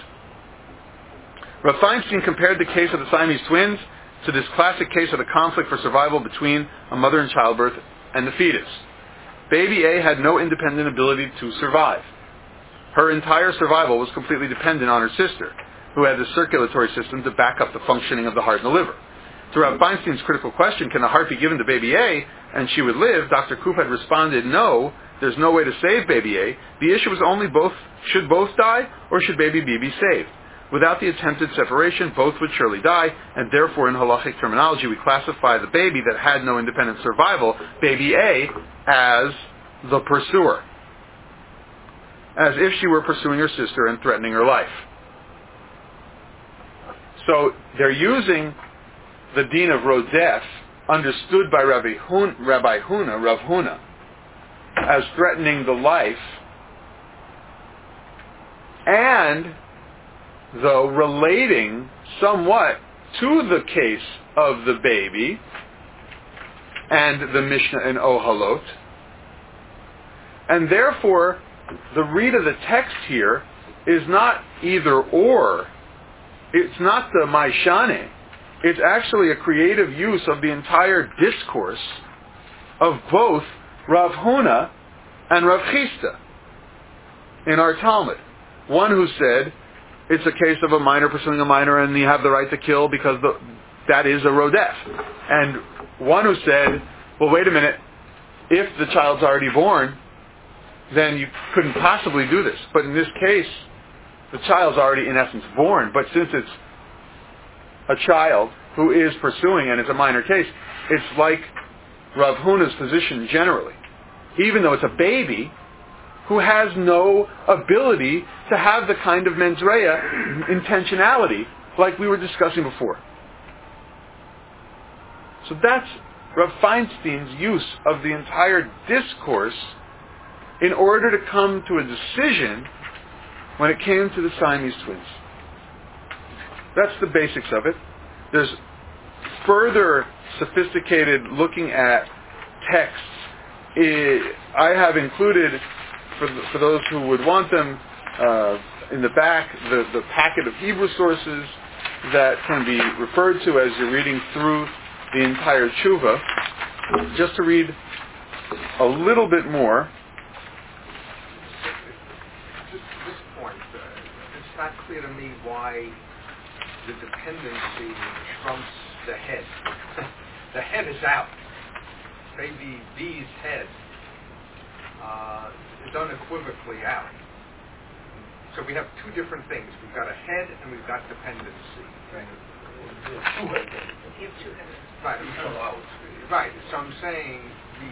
A: Rav Feinstein compared the case of the Siamese twins to this classic case of the conflict for survival between a mother in childbirth and the fetus. Baby A had no independent ability to survive. Her entire survival was completely dependent on her sister, who had the circulatory system to back up the functioning of the heart and the liver. To Rav Feinstein's critical question, can the heart be given to baby A and she would live, Dr. Koop had responded, no, there's no way to save baby A. The issue was only should both die or should baby B be saved? Without the attempted separation, both would surely die, and therefore in halachic terminology we classify the baby that had no independent survival, baby A, as the pursuer, as if she were pursuing her sister and threatening her life. So they're using the din of Rodef, understood by Rav Huna, as threatening the life, and though relating somewhat to the case of the baby and the Mishnah in Ohalot. And therefore, the read of the text here is not either or. It's not the Maishane. It's actually a creative use of the entire discourse of both Rav Huna and Rav Chisda in our Talmud. One who said, it's a case of a minor pursuing a minor and you have the right to kill because that is a rodef. And one who said, well, wait a minute, if the child's already born, then you couldn't possibly do this. But in this case, the child's already in essence born. But since it's a child who is pursuing and it's a minor case, it's like Rav Huna's position generally. Even though it's a baby who has no ability to have the kind of mens rea intentionality like we were discussing before. So that's Rav Feinstein's use of the entire discourse in order to come to a decision when it came to the Siamese twins. That's the basics of it. There's further sophisticated looking at texts. I have included, for those who would want them, in the back, the packet of Hebrew sources that can be referred to as you're reading through the entire tshuva. Just to read a little bit more.
B: Just this point, it's not clear to me why the dependency trumps the head. The head is out. Baby B's head is unequivocally out. So we have two different things. We've got a head and we've got dependency. Right. Two heads. You have two heads. Right. Right. So I'm saying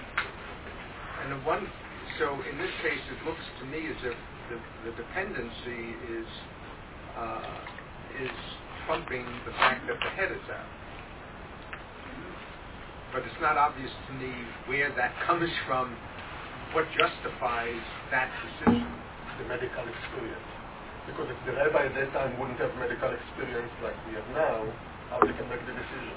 B: so in this case it looks to me as if the dependency is trumping the fact that the head is out. But it's not obvious to me where that comes from, what justifies that decision.
H: The medical experience. Because if the rabbi at that time wouldn't have medical experience like we have now, how they can make the decision?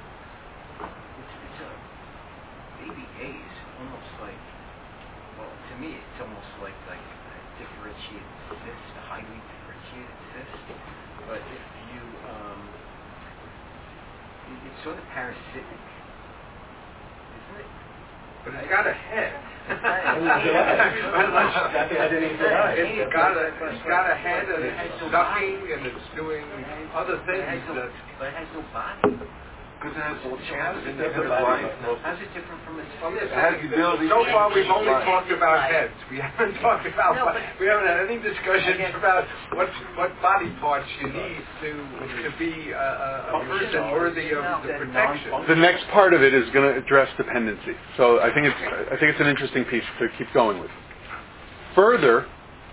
C: Baby A is almost like, well, to to me, it's almost like a differentiated cyst, a highly differentiated cyst. But if you, it's sort of parasitic, isn't it?
B: But it's got a head.
I: I didn't even know.
B: It's got a head, and it's sucking, and it's doing other things.
C: But it has no body.
G: Because it has no chance.
C: How's it different from its
B: So far, we've only talked about heads. We haven't talked about. We haven't had any discussions about what body parts you need to be a person worthy of the protection.
A: The next part of it is going to address dependency. So I think it's an interesting piece to keep going with. Further,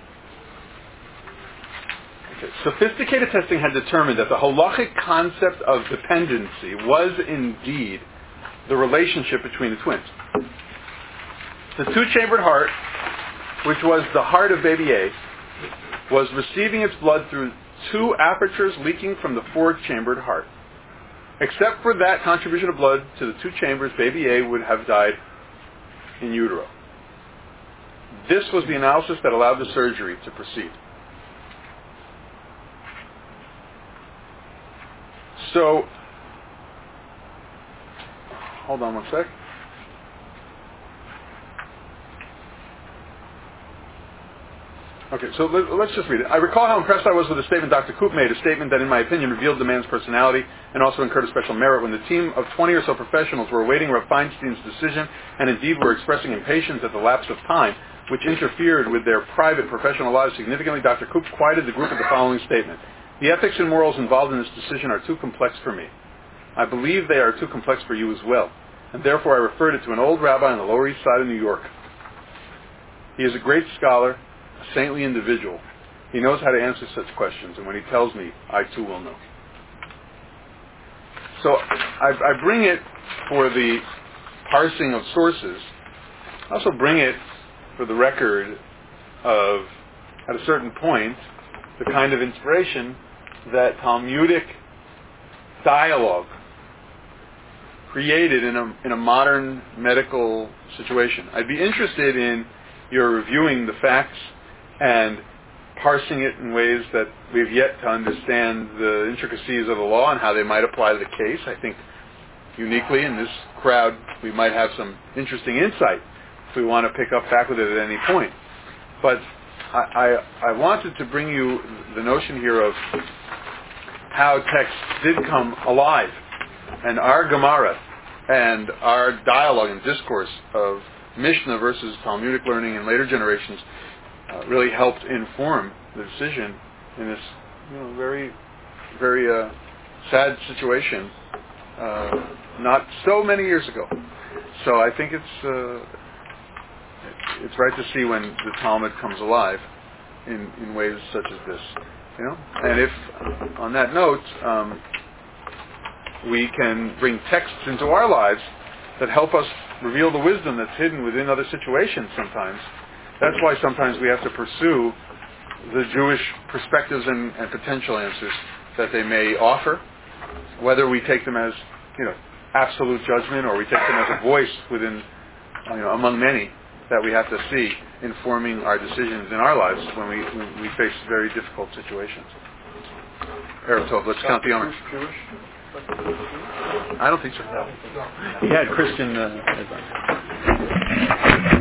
A: sophisticated testing had determined that the halachic concept of dependency was indeed the relationship between the twins. The two-chambered heart, which was the heart of baby A, was receiving its blood through two apertures leaking from the four-chambered heart. Except for that contribution of blood to the two chambers, baby A would have died in utero. This was the analysis that allowed the surgery to proceed. So, hold on one sec. Okay, so let's just read it. I recall how impressed I was with the statement Dr. Koop made, a statement that, in my opinion, revealed the man's personality and also incurred a special merit when the team of 20 or so professionals were awaiting Rav Feinstein's decision and indeed were expressing impatience at the lapse of time, which interfered with their private professional lives significantly. Dr. Koop quieted the group with the following statement. The ethics and morals involved in this decision are too complex for me. I believe they are too complex for you as well, and therefore I referred it to an old rabbi on the Lower East Side of New York. He is a great scholar, a saintly individual. He knows how to answer such questions, and when he tells me, I too will know. So I bring it for the parsing of sources. I also bring it for the record of, at a certain point, the kind of inspiration that Talmudic dialogue created in a modern medical situation. I'd be interested in your reviewing the facts and parsing it in ways that we've yet to understand the intricacies of the law and how they might apply to the case. I think uniquely in this crowd we might have some interesting insight if we want to pick up back with it at any point. But I wanted to bring you the notion here of how texts did come alive, and our Gemara and our dialogue and discourse of Mishnah versus Talmudic learning in later generations really helped inform the decision in this very, very sad situation not so many years ago. So I think it's right to see when the Talmud comes alive in ways such as this, And if, on that note, we can bring texts into our lives that help us reveal the wisdom that's hidden within other situations sometimes. That's why sometimes we have to pursue the Jewish perspectives and potential answers that they may offer, whether we take them as, absolute judgment or we take them as a voice within, among many that we have to see informing our decisions in our lives when we face very difficult situations. Erev Tov, let's count the Omer. I don't think so. He had Christian advice.